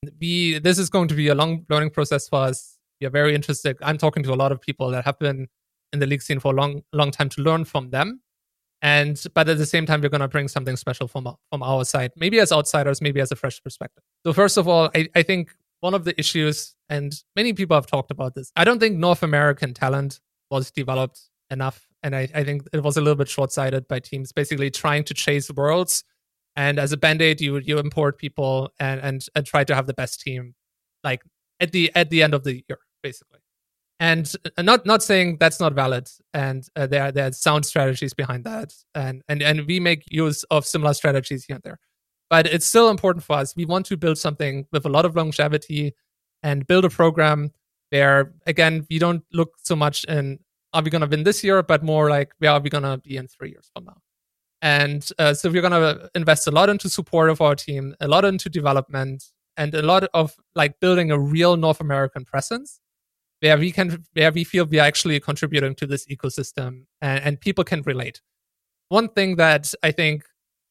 We this is going to be a long learning process for us. We are very interested. I'm talking to a lot of people that have been in the league scene for a long, long time to learn from them. And but at the same time, we're going to bring something special from from our side, maybe as outsiders, maybe as a fresh perspective. So first of all, I, I think one of the issues, and many people have talked about this, I don't think North American talent was developed enough, and I, I think it was a little bit short-sighted by teams basically trying to chase worlds. And as a band-aid, you you import people and, and and try to have the best team, like at the at the end of the year, basically. And not not saying that's not valid, and uh, there there are sound strategies behind that, and and and we make use of similar strategies here and there. But it's still important for us. We want to build something with a lot of longevity, and build a program where, again, we don't look so much in are we going to win this year, but more like where are we going to be in three years from now. And uh, so we're going to invest a lot into support of our team, a lot into development, and a lot of like building a real North American presence where we can, where we feel we are actually contributing to this ecosystem and, and people can relate. One thing that I think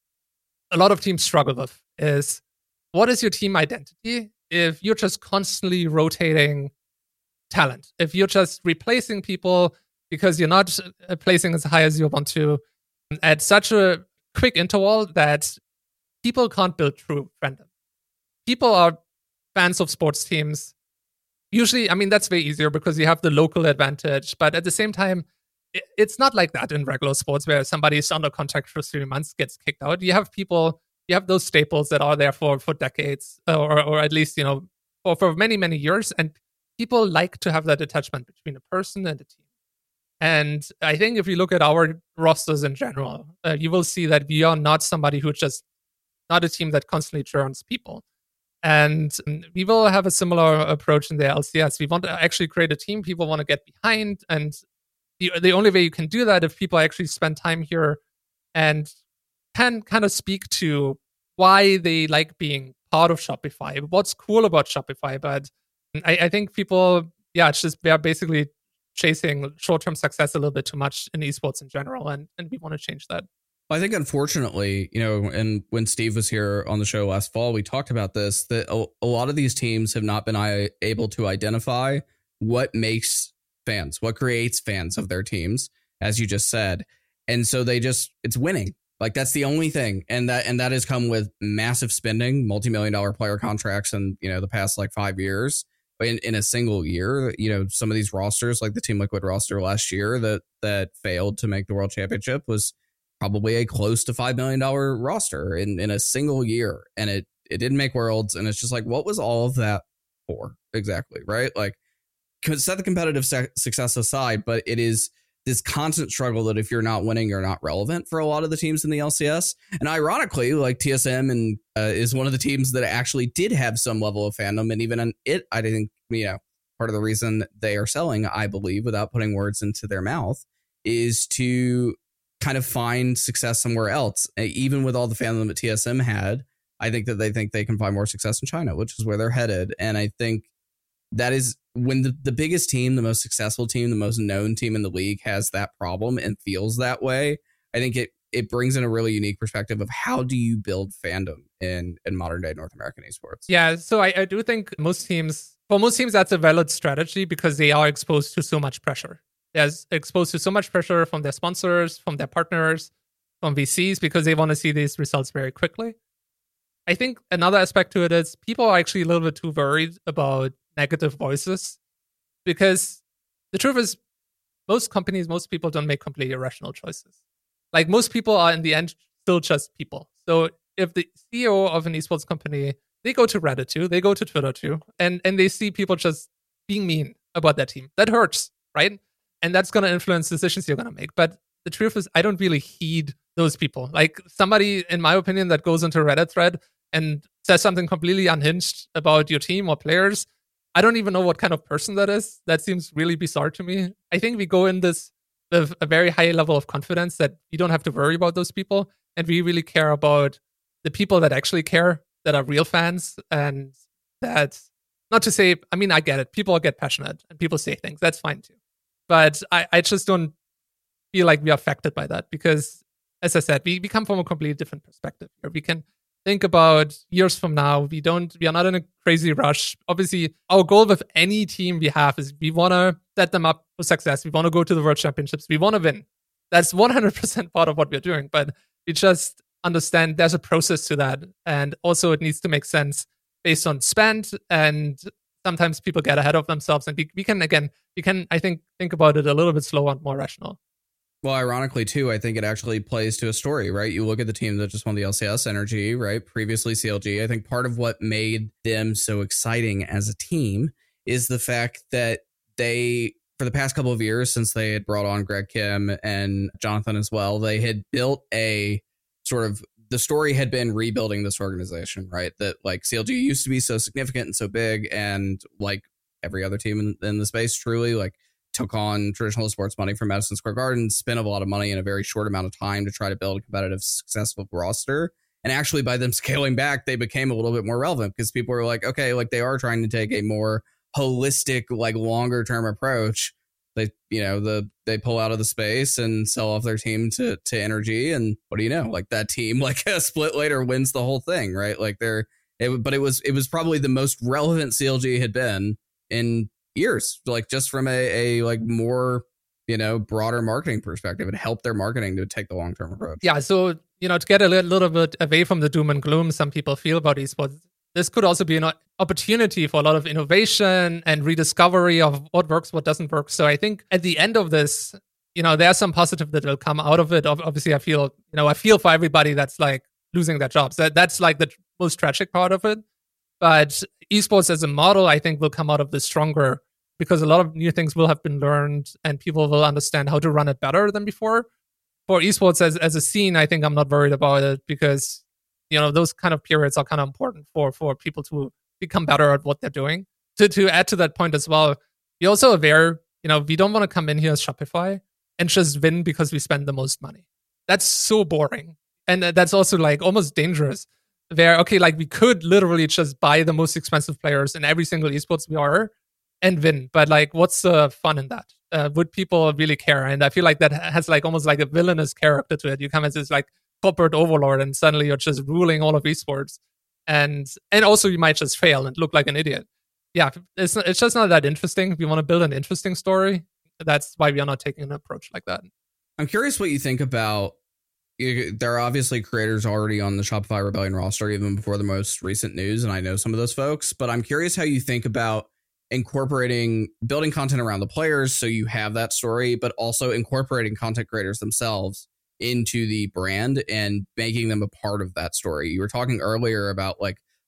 a lot of teams struggle with is, what is your team identity if you're just constantly rotating talent? If you're just replacing people because you're not placing as high as you want to, at such a quick interval that people can't build true fandom. People are fans of sports teams. Usually, I mean, that's way easier because you have the local advantage. But at the same time, it, it's not like that in regular sports where somebody is under contract for three months, gets kicked out. You have people, you have those staples that are there for, for decades, or or at least, you know, for, for many, many years. And people like to have that attachment between a person and a team. And I think if you look at our rosters in general, uh, you will see that we are not somebody who just, not a team that constantly churns people. And we will have a similar approach in the L C S. We want to actually create a team people want to get behind. And the, the only way you can do that if people actually spend time here and can kind of speak to why they like being part of Shopify, what's cool about Shopify. But I, I think people, yeah, it's just, they're basically chasing short-term success a little bit too much in esports in general, and, and we want to change that. I think, unfortunately, you know, and when Steve was here on the show last fall, we talked about this, that a, a lot of these teams have not been able to identify what makes fans, what creates fans of their teams, as you just said. And so they just, it's winning. Like, that's the only thing. And that, and that has come with massive spending, multi-million dollar player contracts in, you know, the past like five years. In, in a single year, you know, some of these rosters, like the Team Liquid roster last year that that failed to make the World Championship, was probably a close to five million dollars roster in, in a single year. And it, it didn't make Worlds. And it's just like, what was all of that for exactly, right? Like, set the competitive se- success aside, but it is this constant struggle that if you're not winning, you're not relevant for a lot of the teams in the L C S. And ironically, like T S M and uh, is one of the teams that actually did have some level of fandom. And even in it, I think, you know, part of the reason they are selling, I believe, without putting words into their mouth, is to kind of find success somewhere else. Even with all the fandom that T S M had, I think that they think they can find more success in China, which is where they're headed. And I think that is when the, the biggest team, the most successful team, the most known team in the league has that problem and feels that way. I think it it brings in a really unique perspective of how do you build fandom in, in modern day North American esports. Yeah, so I, I do think most teams, for most teams, that's a valid strategy because they are exposed to so much pressure. They're exposed to so much pressure from their sponsors, from their partners, from V Cs, because they want to see these results very quickly. I think another aspect to it is people are actually a little bit too worried about negative voices, because the truth is most companies, most people don't make completely irrational choices. Like, most people are in the end still just people. So if the C E O of an esports company, they go to Reddit too, they go to Twitter too, and, and they see people just being mean about their team, that hurts, right? And that's going to influence decisions you're going to make. But the truth is, I don't really heed those people. Like, somebody, in my opinion, that goes into a Reddit thread and says something completely unhinged about your team or players, I don't even know what kind of person that is. That seems really bizarre to me. I think we go in this with a very high level of confidence that we don't have to worry about those people. And we really care about the people that actually care, that are real fans. And that, not to say, I mean, I get it. People get passionate and people say things. That's fine too. But I, I just don't feel like we are affected by that because, as I said, we, we come from a completely different perspective here. We can think about years from now. We don't, we are not in a crazy rush. Obviously, our goal with any team we have is we want to set them up for success. We want to go to the World Championships. We want to win. That's one hundred percent part of what we're doing. But we just understand there's a process to that. And also it needs to make sense based on spend. And sometimes people get ahead of themselves. And we, we can, again, we can, I think, think about it a little bit slower and more rational. Well, ironically, too, I think it actually plays to a story, right? You look at the team that just won the L C S, Energy, right? Previously C L G. I think part of what made them so exciting as a team is the fact that they, for the past couple of years, since they had brought on Greg Kim and Jonathan as well, they had built a sort of, the story had been rebuilding this organization, right? That like C L G used to be so significant and so big, and like every other team in, in the space, truly, like, took on traditional sports money from Madison Square Garden, spent a lot of money in a very short amount of time to try to build a competitive, successful roster. And actually, by them scaling back, they became a little bit more relevant because people were like, okay, like they are trying to take a more holistic, like longer term approach. They, you know, the they pull out of the space and sell off their team to to Energy, and what do you know? Like that team, like a split later, wins the whole thing, right? Like they're, it, but it was it was probably the most relevant C L G had been in years, like just from a, a like more, you know, broader marketing perspective. It helped their marketing to take the long-term approach. Yeah, so, you know, to get a little, little bit away from the doom and gloom some people feel about esports, this could also be an opportunity for a lot of innovation and rediscovery of what works, what doesn't work. So I think at the end of this, you know, there's some positive that will come out of it. Obviously, I feel, you know, I feel for everybody that's like losing their jobs. That That's like the most tragic part of it. But esports as a model, I think, will come out of this stronger because a lot of new things will have been learned and people will understand how to run it better than before. For esports as, as a scene, I think I'm not worried about it because, you know, those kind of periods are kind of important for, for people to become better at what they're doing. To, to add to that point as well, we're also aware, you know, we don't want to come in here as Shopify and just win because we spend the most money. That's so boring. And that's also like almost dangerous. Where, okay, like we could literally just buy the most expensive players in every single esports we are and win. But like, what's the fun in that? Uh, would people really care? And I feel like that has like almost like a villainous character to it. You come as this like corporate overlord and suddenly you're just ruling all of esports. And and also you might just fail and look like an idiot. Yeah, it's, it's just not that interesting. We want to build an interesting story. That's why we are not taking an approach like that. I'm curious what you think about, there are obviously creators already on the Shopify Rebellion roster, even before the most recent news. And I know some of those folks, but I'm curious how you think about incorporating, building content around the players so you have that story, but also incorporating content creators themselves into the brand and making them a part of that story. You were talking earlier about like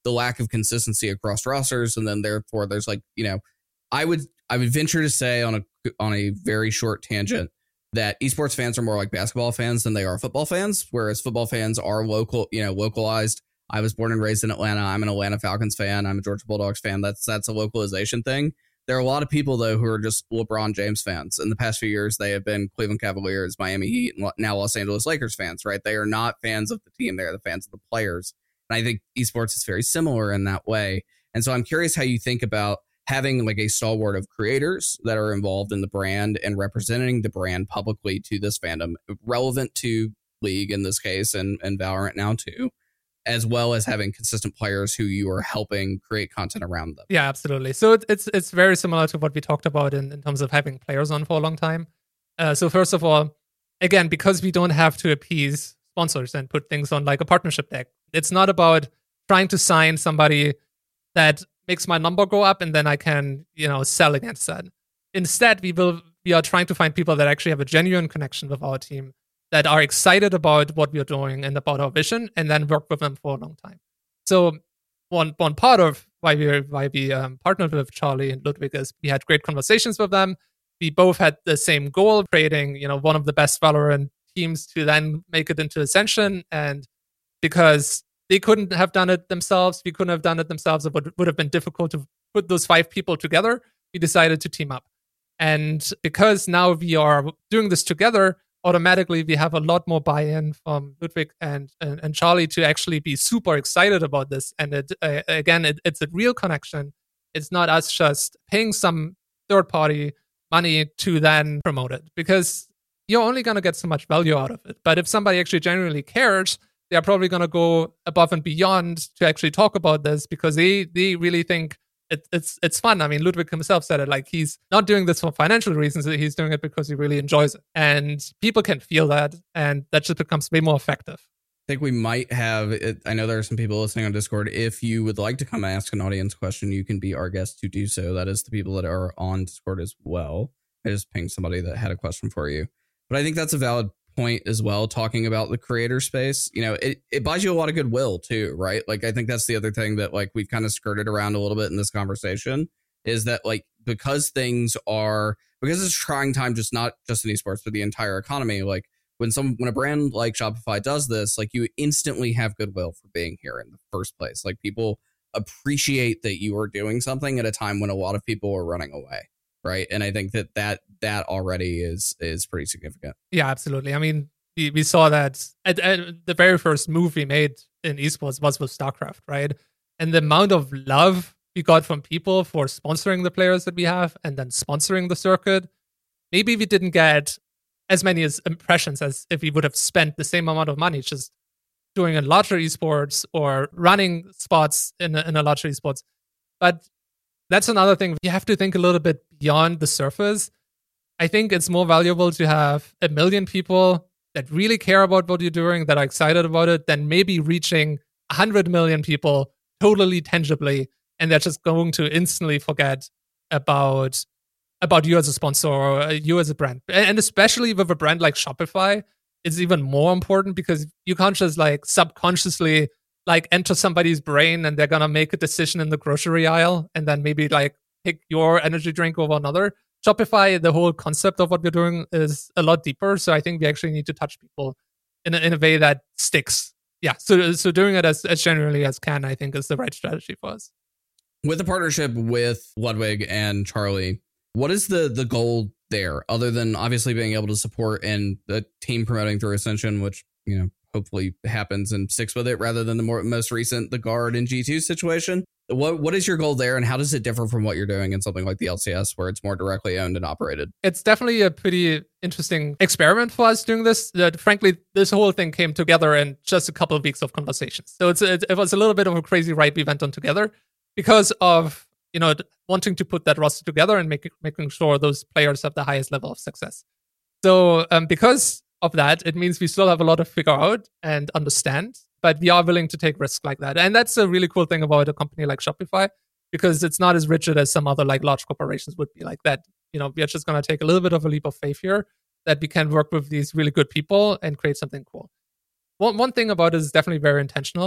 the lack of consistency across rosters, and then therefore there's like, you know, I would I would venture to say on a on a very short tangent that esports fans are more like basketball fans than they are football fans, whereas football fans are local, you know, localized. I was born and raised in Atlanta. I'm an Atlanta Falcons fan. I'm a Georgia Bulldogs fan. That's that's a localization thing. There are a lot of people, though, who are just LeBron James fans. In the past few years, they have been Cleveland Cavaliers, Miami Heat, and now Los Angeles Lakers fans, right? They are not fans of the team. They're the fans of the players. And I think esports is very similar in that way. And so I'm curious how you think about having like a stalwart of creators that are involved in the brand and representing the brand publicly to this fandom, relevant to League in this case, and, and Valorant now too, as well as having consistent players who you are helping create content around them. Yeah, absolutely. So it, it's it's very similar to what we talked about in, in terms of having players on for a long time. Uh, so first of all, again, because we don't have to appease sponsors and put things on like a partnership deck, it's not about trying to sign somebody that makes my number go up and then I can, you know, sell against that. Instead, we will we are trying to find people that actually have a genuine connection with our team, that are excited about what we're doing and about our vision, and then work with them for a long time. So one one part of why we why we um, partnered with Charlie and Ludwig is we had great conversations with them. We both had the same goal, creating, you know, one of the best Valorant teams to then make it into Ascension. And because they couldn't have done it themselves, we couldn't have done it themselves, it would, would have been difficult to put those five people together. We decided to team up. And because now we are doing this together, automatically we have a lot more buy-in from Ludwig and, and, and Charlie to actually be super excited about this. And it, uh, again, it, it's a real connection. It's not us just paying some third-party money to then promote it, because you're only going to get so much value out of it. But if somebody actually genuinely cares, they're probably going to go above and beyond to actually talk about this, because they, they really think It, it's it's fun. I mean, Ludwig himself said it, like, he's not doing this for financial reasons. He's doing it because he really enjoys it. And people can feel that, and that just becomes way more effective. I think we might have, it, I know there are some people listening on Discord. If you would like to come and ask an audience question, you can be our guest to do so. That is the people that are on Discord as well. I just pinged somebody that had a question for you. But I think that's a valid point as well, talking about the creator space. You know, it, it buys you a lot of goodwill too, right? Like, I think that's the other thing that like we've kind of skirted around a little bit in this conversation, is that like, because things are, because it's a trying time, just not just in esports, but the entire economy. Like when some, when a brand like Shopify does this, like you instantly have goodwill for being here in the first place. Like people appreciate that you are doing something at a time when a lot of people are running away. Right. And I think that that that already is is pretty significant. Yeah, absolutely. I mean, we, we saw that at, at the very first move we made in esports was with StarCraft, right? And the amount of love we got from people for sponsoring the players that we have and then sponsoring the circuit. Maybe we didn't get as many as impressions as if we would have spent the same amount of money just doing a larger esports or running spots in a, in a larger esports. But that's another thing. You have to think a little bit beyond the surface. I think it's more valuable to have a million people that really care about what you're doing, that are excited about it, than maybe reaching one hundred million people totally tangibly, and they're just going to instantly forget about, about you as a sponsor or you as a brand. And especially with a brand like Shopify, it's even more important, because you can't just like subconsciously like enter somebody's brain and they're gonna make a decision in the grocery aisle and then maybe like pick your energy drink over another. Shopify, the whole concept of what we're doing is a lot deeper. So I think we actually need to touch people in a, in a way that sticks. Yeah. So so doing it as, as generally as can, I think, is the right strategy for us. With the partnership with Ludwig and Charlie, what is the the goal there, other than obviously being able to support and the team promoting through Ascension, which, you know, hopefully happens and sticks with it, rather than the more most recent, the Guard and G two situation? What What is your goal there, and how does it differ from what you're doing in something like the L C S, where it's more directly owned and operated? It's definitely a pretty interesting experiment for us doing this. That frankly, this whole thing came together in just a couple of weeks of conversations. So it's it, it was a little bit of a crazy ride we went on together, because of, you know, wanting to put that roster together and making making sure those players have the highest level of success. So um, because of that, it means we still have a lot to figure out and understand, but we are willing to take risks like that. And that's a really cool thing about a company like Shopify, because it's not as rigid as some other like large corporations would be like that. You know, we're just going to take a little bit of a leap of faith here, that we can work with these really good people and create something cool. One one thing about it is definitely very intentional.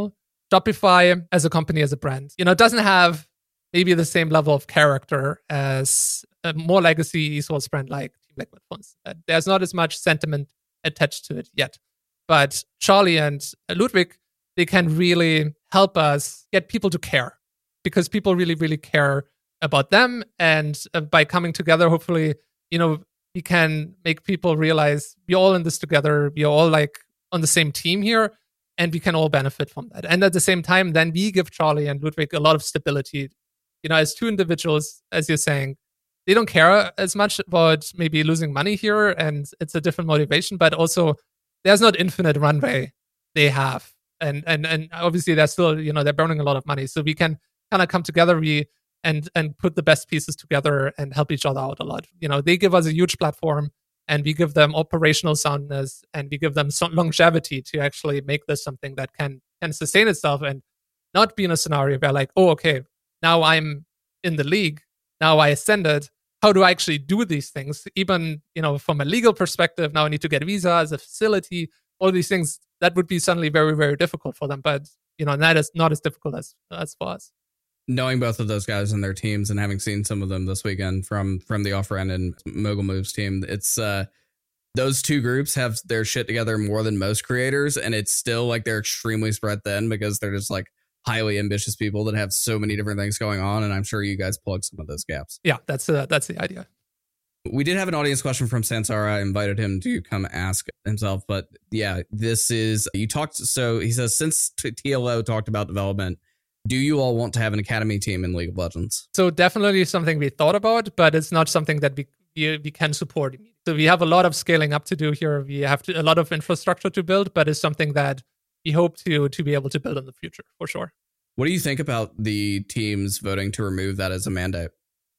Shopify as a company, as a brand, you know, it doesn't have maybe the same level of character as a more legacy esports brand like Team Liquid, for instance. Uh, There's not as much sentiment attached to it yet. But Charlie and Ludwig, they can really help us get people to care, because people really, really care about them. And uh, by coming together, hopefully, you know, we can make people realize we're all in this together. We're all like on the same team here, and we can all benefit from that. And at the same time, then we give Charlie and Ludwig a lot of stability. You know, as two individuals, as you're saying, they don't care as much about maybe losing money here, and it's a different motivation, but also there's not infinite runway they have. And and and obviously they're still, you know, they're burning a lot of money. So we can kind of come together we and and put the best pieces together and help each other out a lot. You know, they give us a huge platform, and we give them operational soundness, and we give them some longevity to actually make this something that can can sustain itself and not be in a scenario where like, oh, okay, now I'm in the league, now I ascended. How do I actually do these things? Even, you know, from a legal perspective, now I need to get a visa as a facility, all these things, that would be suddenly very, very difficult for them. But, you know, that is not as difficult as, as for us. Knowing both of those guys and their teams, and having seen some of them this weekend from from the Offrend and Mogul Moves team, it's uh those two groups have their shit together more than most creators, and it's still like they're extremely spread thin because they're just like highly ambitious people that have so many different things going on, and I'm sure you guys plug some of those gaps. Yeah, that's uh, that's the idea. We did have an audience question from Sansara. I invited him to come ask himself, but yeah, this is, you talked, so he says, since T L O talked about development, do you all want to have an academy team in League of Legends? So definitely something we thought about, but it's not something that we we, we can support. So we have a lot of scaling up to do here. We have to, a lot of infrastructure to build, but it's something that we hope to to be able to build in the future, for sure. What do you think about the teams voting to remove that as a mandate?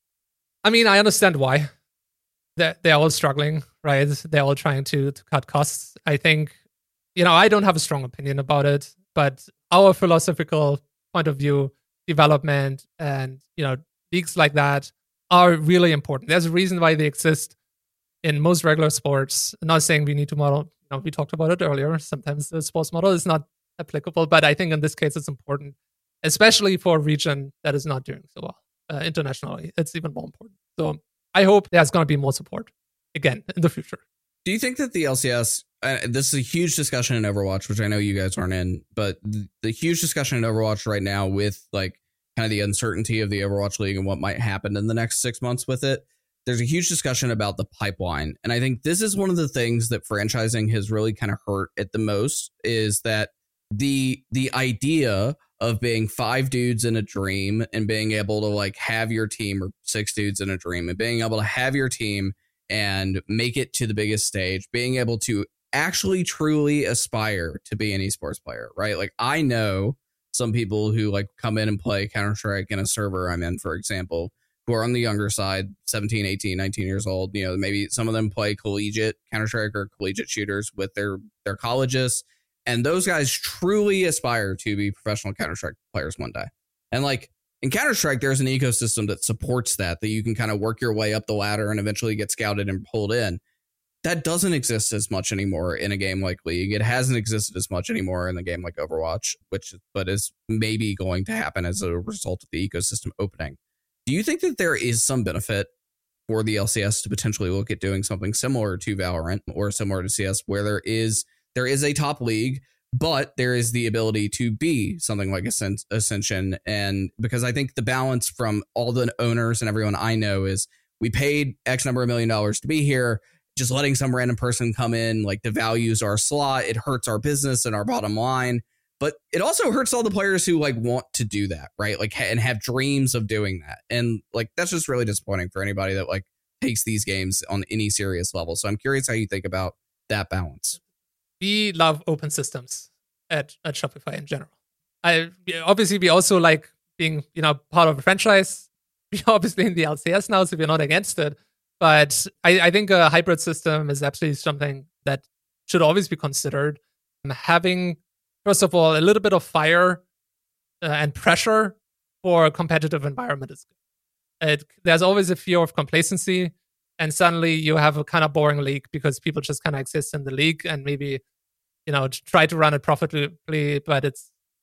I mean, I understand why. They're, they're all struggling, right? They're all trying to, to cut costs. I think, you know, I don't have a strong opinion about it, but our philosophical point of view, development, and, you know, leagues like that are really important. There's a reason why they exist in most regular sports. I'm not saying we need to model, you know, we talked about it earlier. Sometimes the sports model is not applicable, but I think in this case it's important, especially for a region that is not doing so well. Uh, internationally, it's even more important. So I hope there's going to be more support again in the future. Do you think that the L C S, uh, this is a huge discussion in Overwatch, which I know you guys aren't in, but the, the huge discussion in Overwatch right now with like kind of the uncertainty of the Overwatch League and what might happen in the next six months with it, there's a huge discussion about the pipeline. And I think this is one of the things that franchising has really kind of hurt it the most, is that the the idea of being five dudes in a dream and being able to like have your team, or six dudes in a dream, and being able to have your team and make it to the biggest stage, being able to actually truly aspire to be an esports player, right? Like I know some people who like come in and play Counter-Strike in a server I'm in, for example, who are on the younger side, seventeen, eighteen, nineteen years old. You know, maybe some of them play collegiate Counter-Strike or collegiate shooters with their, their colleges. And those guys truly aspire to be professional Counter-Strike players one day. And like in Counter-Strike, there's an ecosystem that supports that, that you can kind of work your way up the ladder and eventually get scouted and pulled in. That doesn't exist as much anymore in a game like League. It hasn't existed as much anymore in a game like Overwatch, which but is maybe going to happen as a result of the ecosystem opening. Do you think that there is some benefit for the L C S to potentially look at doing something similar to Valorant or similar to C S, where there is There is a top league, but there is the ability to be something like Ascension? And because I think the balance from all the owners and everyone I know is we paid X number of million dollars to be here. Just letting some random person come in, like, devalues our slot. It hurts our business and our bottom line. But it also hurts all the players who like want to do that, right? Like, and have dreams of doing that. And like, that's just really disappointing for anybody that like takes these games on any serious level. So I'm curious how you think about that balance. We love open systems at, at Shopify in general. I obviously we also like being, you know, part of a franchise. We're obviously in the L C S now, so we're not against it. But I, I think a hybrid system is absolutely something that should always be considered. And having, first of all, a little bit of fire uh, and pressure for a competitive environment is good. It, there's always a fear of complacency, and suddenly you have a kind of boring league because people just kind of exist in the league and maybe, you know, try to run it profitably, but it's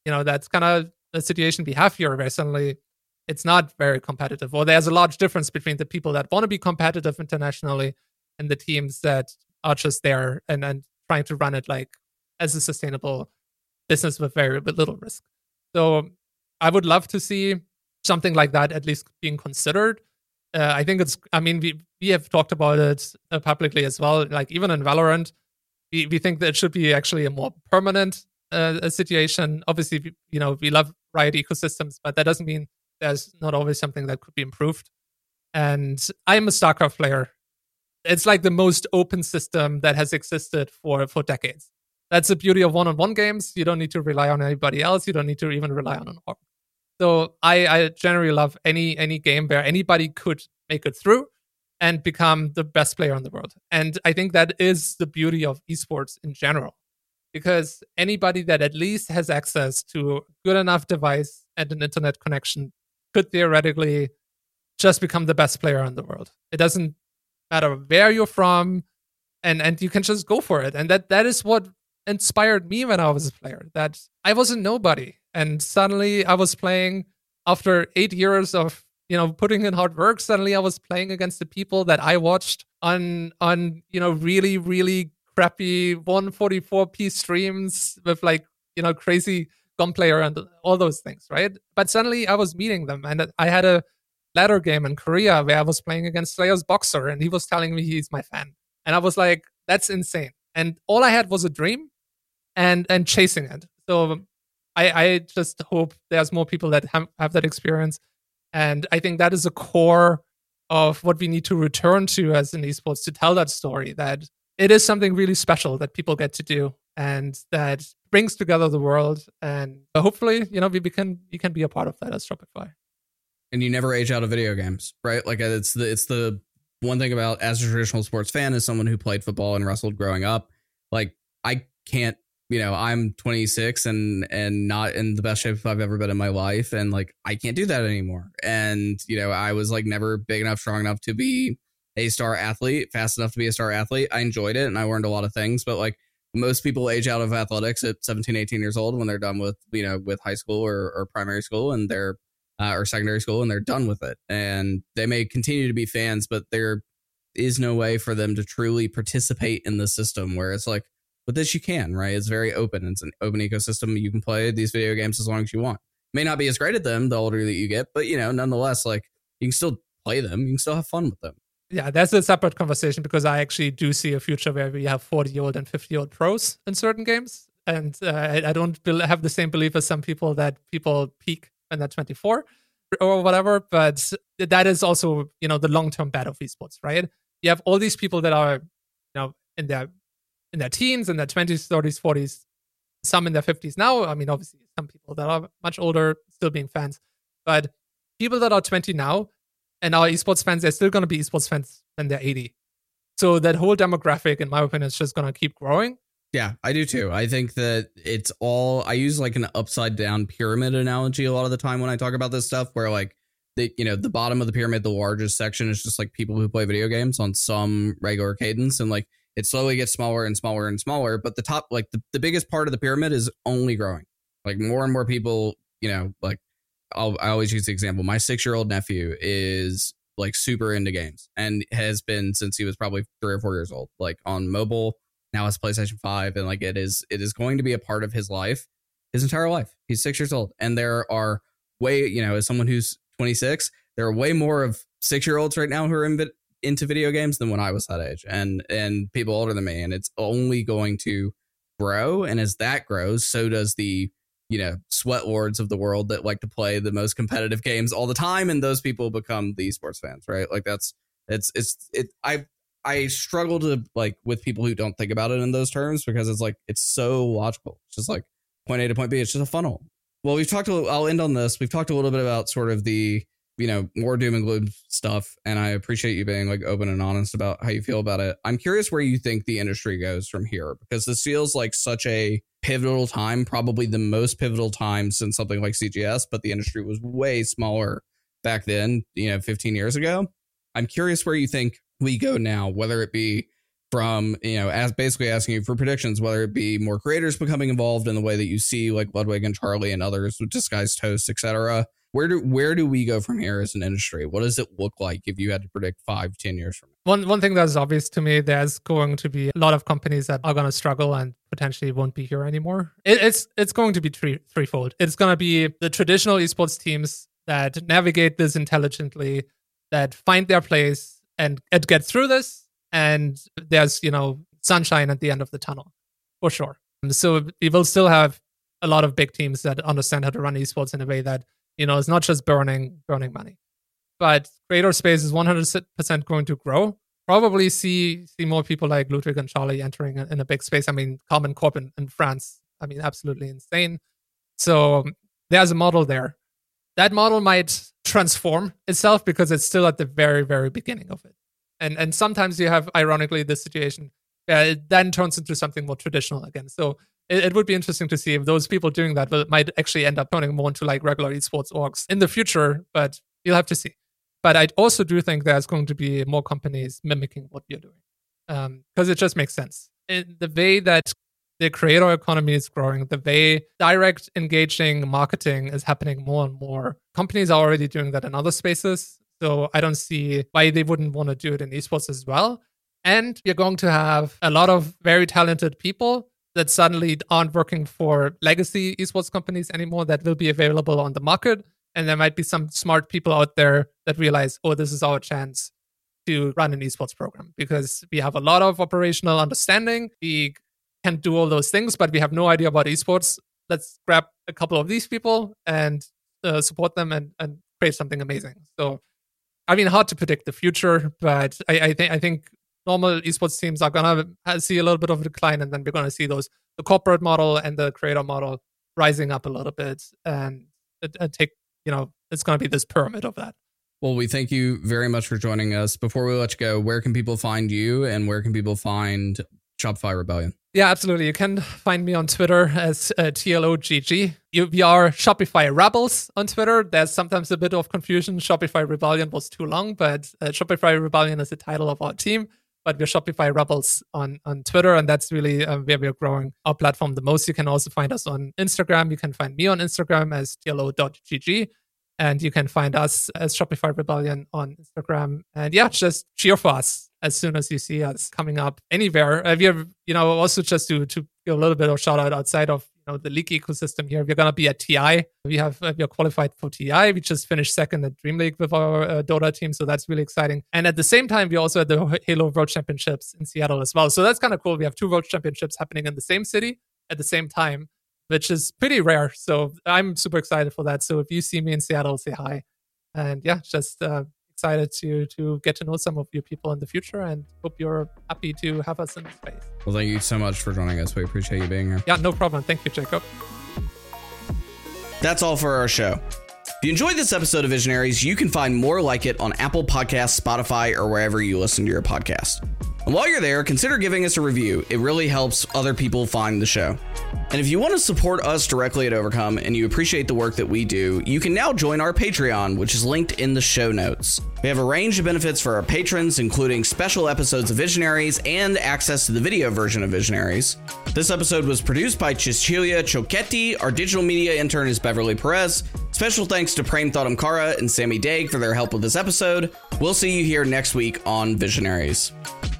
you know, that's kind of the situation we have here, where suddenly it's not very competitive, or there's a large difference between the people that want to be competitive internationally and the teams that are just there and, and trying to run it like as a sustainable business with very with little risk. So I would love to see something like that at least being considered. Uh, I think it's, I mean, we, we have talked about it uh, publicly as well. Like even in Valorant, we, we think that it should be actually a more permanent uh, a situation. Obviously, we, you know, we love Riot ecosystems, but that doesn't mean there's not always something that could be improved. And I'm a StarCraft player. It's like the most open system that has existed for, for decades. That's the beauty of one-on-one games. You don't need to rely on anybody else. You don't need to even rely on an org. So I, I generally love any any game where anybody could make it through and become the best player in the world. And I think that is the beauty of esports in general, because anybody that at least has access to a good enough device and an internet connection could theoretically just become the best player in the world. It doesn't matter where you're from, and and you can just go for it. And that that is what inspired me when I was a player, that I was a nobody. And suddenly I was playing after eight years of, you know, putting in hard work. Suddenly I was playing against the people that I watched on, on, you know, really, really crappy one forty-four p streams with like, you know, crazy gunplayer and all those things, right? But suddenly I was meeting them, and I had a ladder game in Korea where I was playing against Slayer's Boxer, and he was telling me he's my fan. And I was like, that's insane. And all I had was a dream and and chasing it. So I, I just hope there's more people that have, have that experience. And I think that is a core of what we need to return to as an esports, to tell that story, that it is something really special that people get to do and that brings together the world. And hopefully, you know, we can we can be a part of that as Shopify. And you never age out of video games, right? Like it's the it's the one thing about, as a traditional sports fan, as someone who played football and wrestled growing up, like I can't, you know, I'm twenty-six and and not in the best shape I've ever been in my life. And like, I can't do that anymore. And, you know, I was like never big enough, strong enough to be a star athlete, fast enough to be a star athlete. I enjoyed it and I learned a lot of things. But like most people age out of athletics at seventeen, eighteen years old when they're done with, you know, with high school or, or primary school and they're uh, or secondary school, and they're done with it. And they may continue to be fans, but there is no way for them to truly participate in the system, where it's like, with this you can, right? It's very open. It's an open ecosystem. You can play these video games as long as you want. May not be as great at them the older that you get, but you know, nonetheless, like you can still play them. You can still have fun with them. Yeah, that's a separate conversation, because I actually do see a future where we have forty-year-old and fifty-year-old pros in certain games. And uh, I, I don't have the same belief as some people that people peak when they're twenty-four or whatever. But that is also, you know, the long-term bet of esports, right? You have all these people that are, you know, in their in their teens, in their twenties, thirties, forties, some in their fifties now. I mean, obviously, some people that are much older still being fans. But people that are twenty now and are esports fans, they're still going to be esports fans when they're eighty. So that whole demographic, in my opinion, is just going to keep growing. Yeah, I do too. I think that it's all, I use like an upside down pyramid analogy a lot of the time when I talk about this stuff, where like the, you know, the bottom of the pyramid, the largest section is just like people who play video games on some regular cadence. And like it slowly gets smaller and smaller and smaller. But the top, like the, the biggest part of the pyramid is only growing. Like more and more people, you know, like I'll, I always use the example. My six year old nephew is like super into games and has been since he was probably three or four years old, like on mobile. Now has PlayStation five, and like it is it is going to be a part of his life his entire life. He's six years old, and there are way, you know, as someone who's twenty-six, there are way more of six year olds right now who are in, into video games than when I was that age, and and people older than me, and it's only going to grow. And as that grows, so does the, you know, sweat lords of the world that like to play the most competitive games all the time, and those people become the esports fans, right? Like that's it's it's it I. I struggle to like with people who don't think about it in those terms, because it's like it's so logical. It's just like point A to point B. It's just a funnel. Well, we've talked a little, I'll end on this. We've talked a little bit about sort of the, you know, more doom and gloom stuff. And I appreciate you being like open and honest about how you feel about it. I'm curious where you think the industry goes from here, because this feels like such a pivotal time, probably the most pivotal time since something like C G S, but the industry was way smaller back then, you know, fifteen years ago. I'm curious where you think we go now, whether it be from, you know, as basically asking you for predictions, whether it be more creators becoming involved in the way that you see, like Ludwig and Charlie and others with disguised hosts, et cetera. Where do where do we go from here as an industry? What does it look like if you had to predict five, ten years from now? One one thing that's obvious to me, there's going to be a lot of companies that are going to struggle and potentially won't be here anymore. It, it's it's going to be three threefold. It's going to be the traditional esports teams that navigate this intelligently, that find their place and, and get through this. And there's, you know, sunshine at the end of the tunnel, for sure. So we will still have a lot of big teams that understand how to run esports in a way that, you know, it's not just burning burning money. But creator space is one hundred percent going to grow. Probably see see more people like Ludwig and Charlie entering in a big space. I mean, Common Corp in, in France, I mean, absolutely insane. So um, there's a model there. That model might transform itself because it's still at the very, very beginning of it. And and sometimes you have, ironically, this situation where it then turns into something more traditional again. So it, it would be interesting to see if those people doing that will, might actually end up turning more into like regular esports orgs in the future, but you'll have to see. But I also do think there's going to be more companies mimicking what you're doing because um, it just makes sense. In the way that the creator economy is growing, the way direct engaging marketing is happening more and more. Companies are already doing that in other spaces. So I don't see why they wouldn't want to do it in esports as well. And you're going to have a lot of very talented people that suddenly aren't working for legacy esports companies anymore that will be available on the market. And there might be some smart people out there that realize, oh, this is our chance to run an esports program because we have a lot of operational understanding. We can do all those things, but we have no idea about esports. Let's grab a couple of these people and uh, support them and, and create something amazing. So, I mean, hard to predict the future, but I, I think I think normal esports teams are gonna see a little bit of a decline, and then we're gonna see those the corporate model and the creator model rising up a little bit, and, and take you know it's gonna be this pyramid of that. Well, we thank you very much for joining us. Before we let you go, where can people find you, and where can people find Shopify Rebellion? Yeah, absolutely. You can find me on Twitter as uh, T L O G G. You, we are Shopify Rebels on Twitter. There's sometimes a bit of confusion. Shopify Rebellion was too long, but uh, Shopify Rebellion is the title of our team. But we're Shopify Rebels on, on Twitter, and that's really uh, where we're growing our platform the most. You can also find us on Instagram. You can find me on Instagram as T L O dot G G. And you can find us as Shopify Rebellion on Instagram. And yeah, just cheer for us as soon as you see us coming up anywhere. Uh, we have, you know, also just to to give a little bit of shout out outside of you know the league ecosystem here. We're gonna be at T I. We have uh, we are qualified for T I. We just finished second at Dream League with our uh, Dota team, so that's really exciting. And at the same time, we're also at the Halo World Championships in Seattle as well. So that's kind of cool. We have two World Championships happening in the same city at the same time, which is pretty rare. So I'm super excited for that. So if you see me in Seattle, say hi. And yeah, just uh, excited to to get to know some of you people in the future, and hope you're happy to have us in the space. Well, thank you so much for joining us. We appreciate you being here. Yeah, no problem. Thank you, Jacob. That's all for our show. If you enjoyed this episode of Visionaries, you can find more like it on Apple Podcasts, Spotify, or wherever you listen to your podcast. And while you're there, consider giving us a review. It really helps other people find the show. And if you want to support us directly at Overcome and you appreciate the work that we do, you can now join our Patreon, which is linked in the show notes. We have a range of benefits for our patrons, including special episodes of Visionaries and access to the video version of Visionaries. This episode was produced by Cecilia Choquetti. Our digital media intern is Beverly Perez. Special thanks to Prem Thadamkara and Sammy Daig for their help with this episode. We'll see you here next week on Visionaries.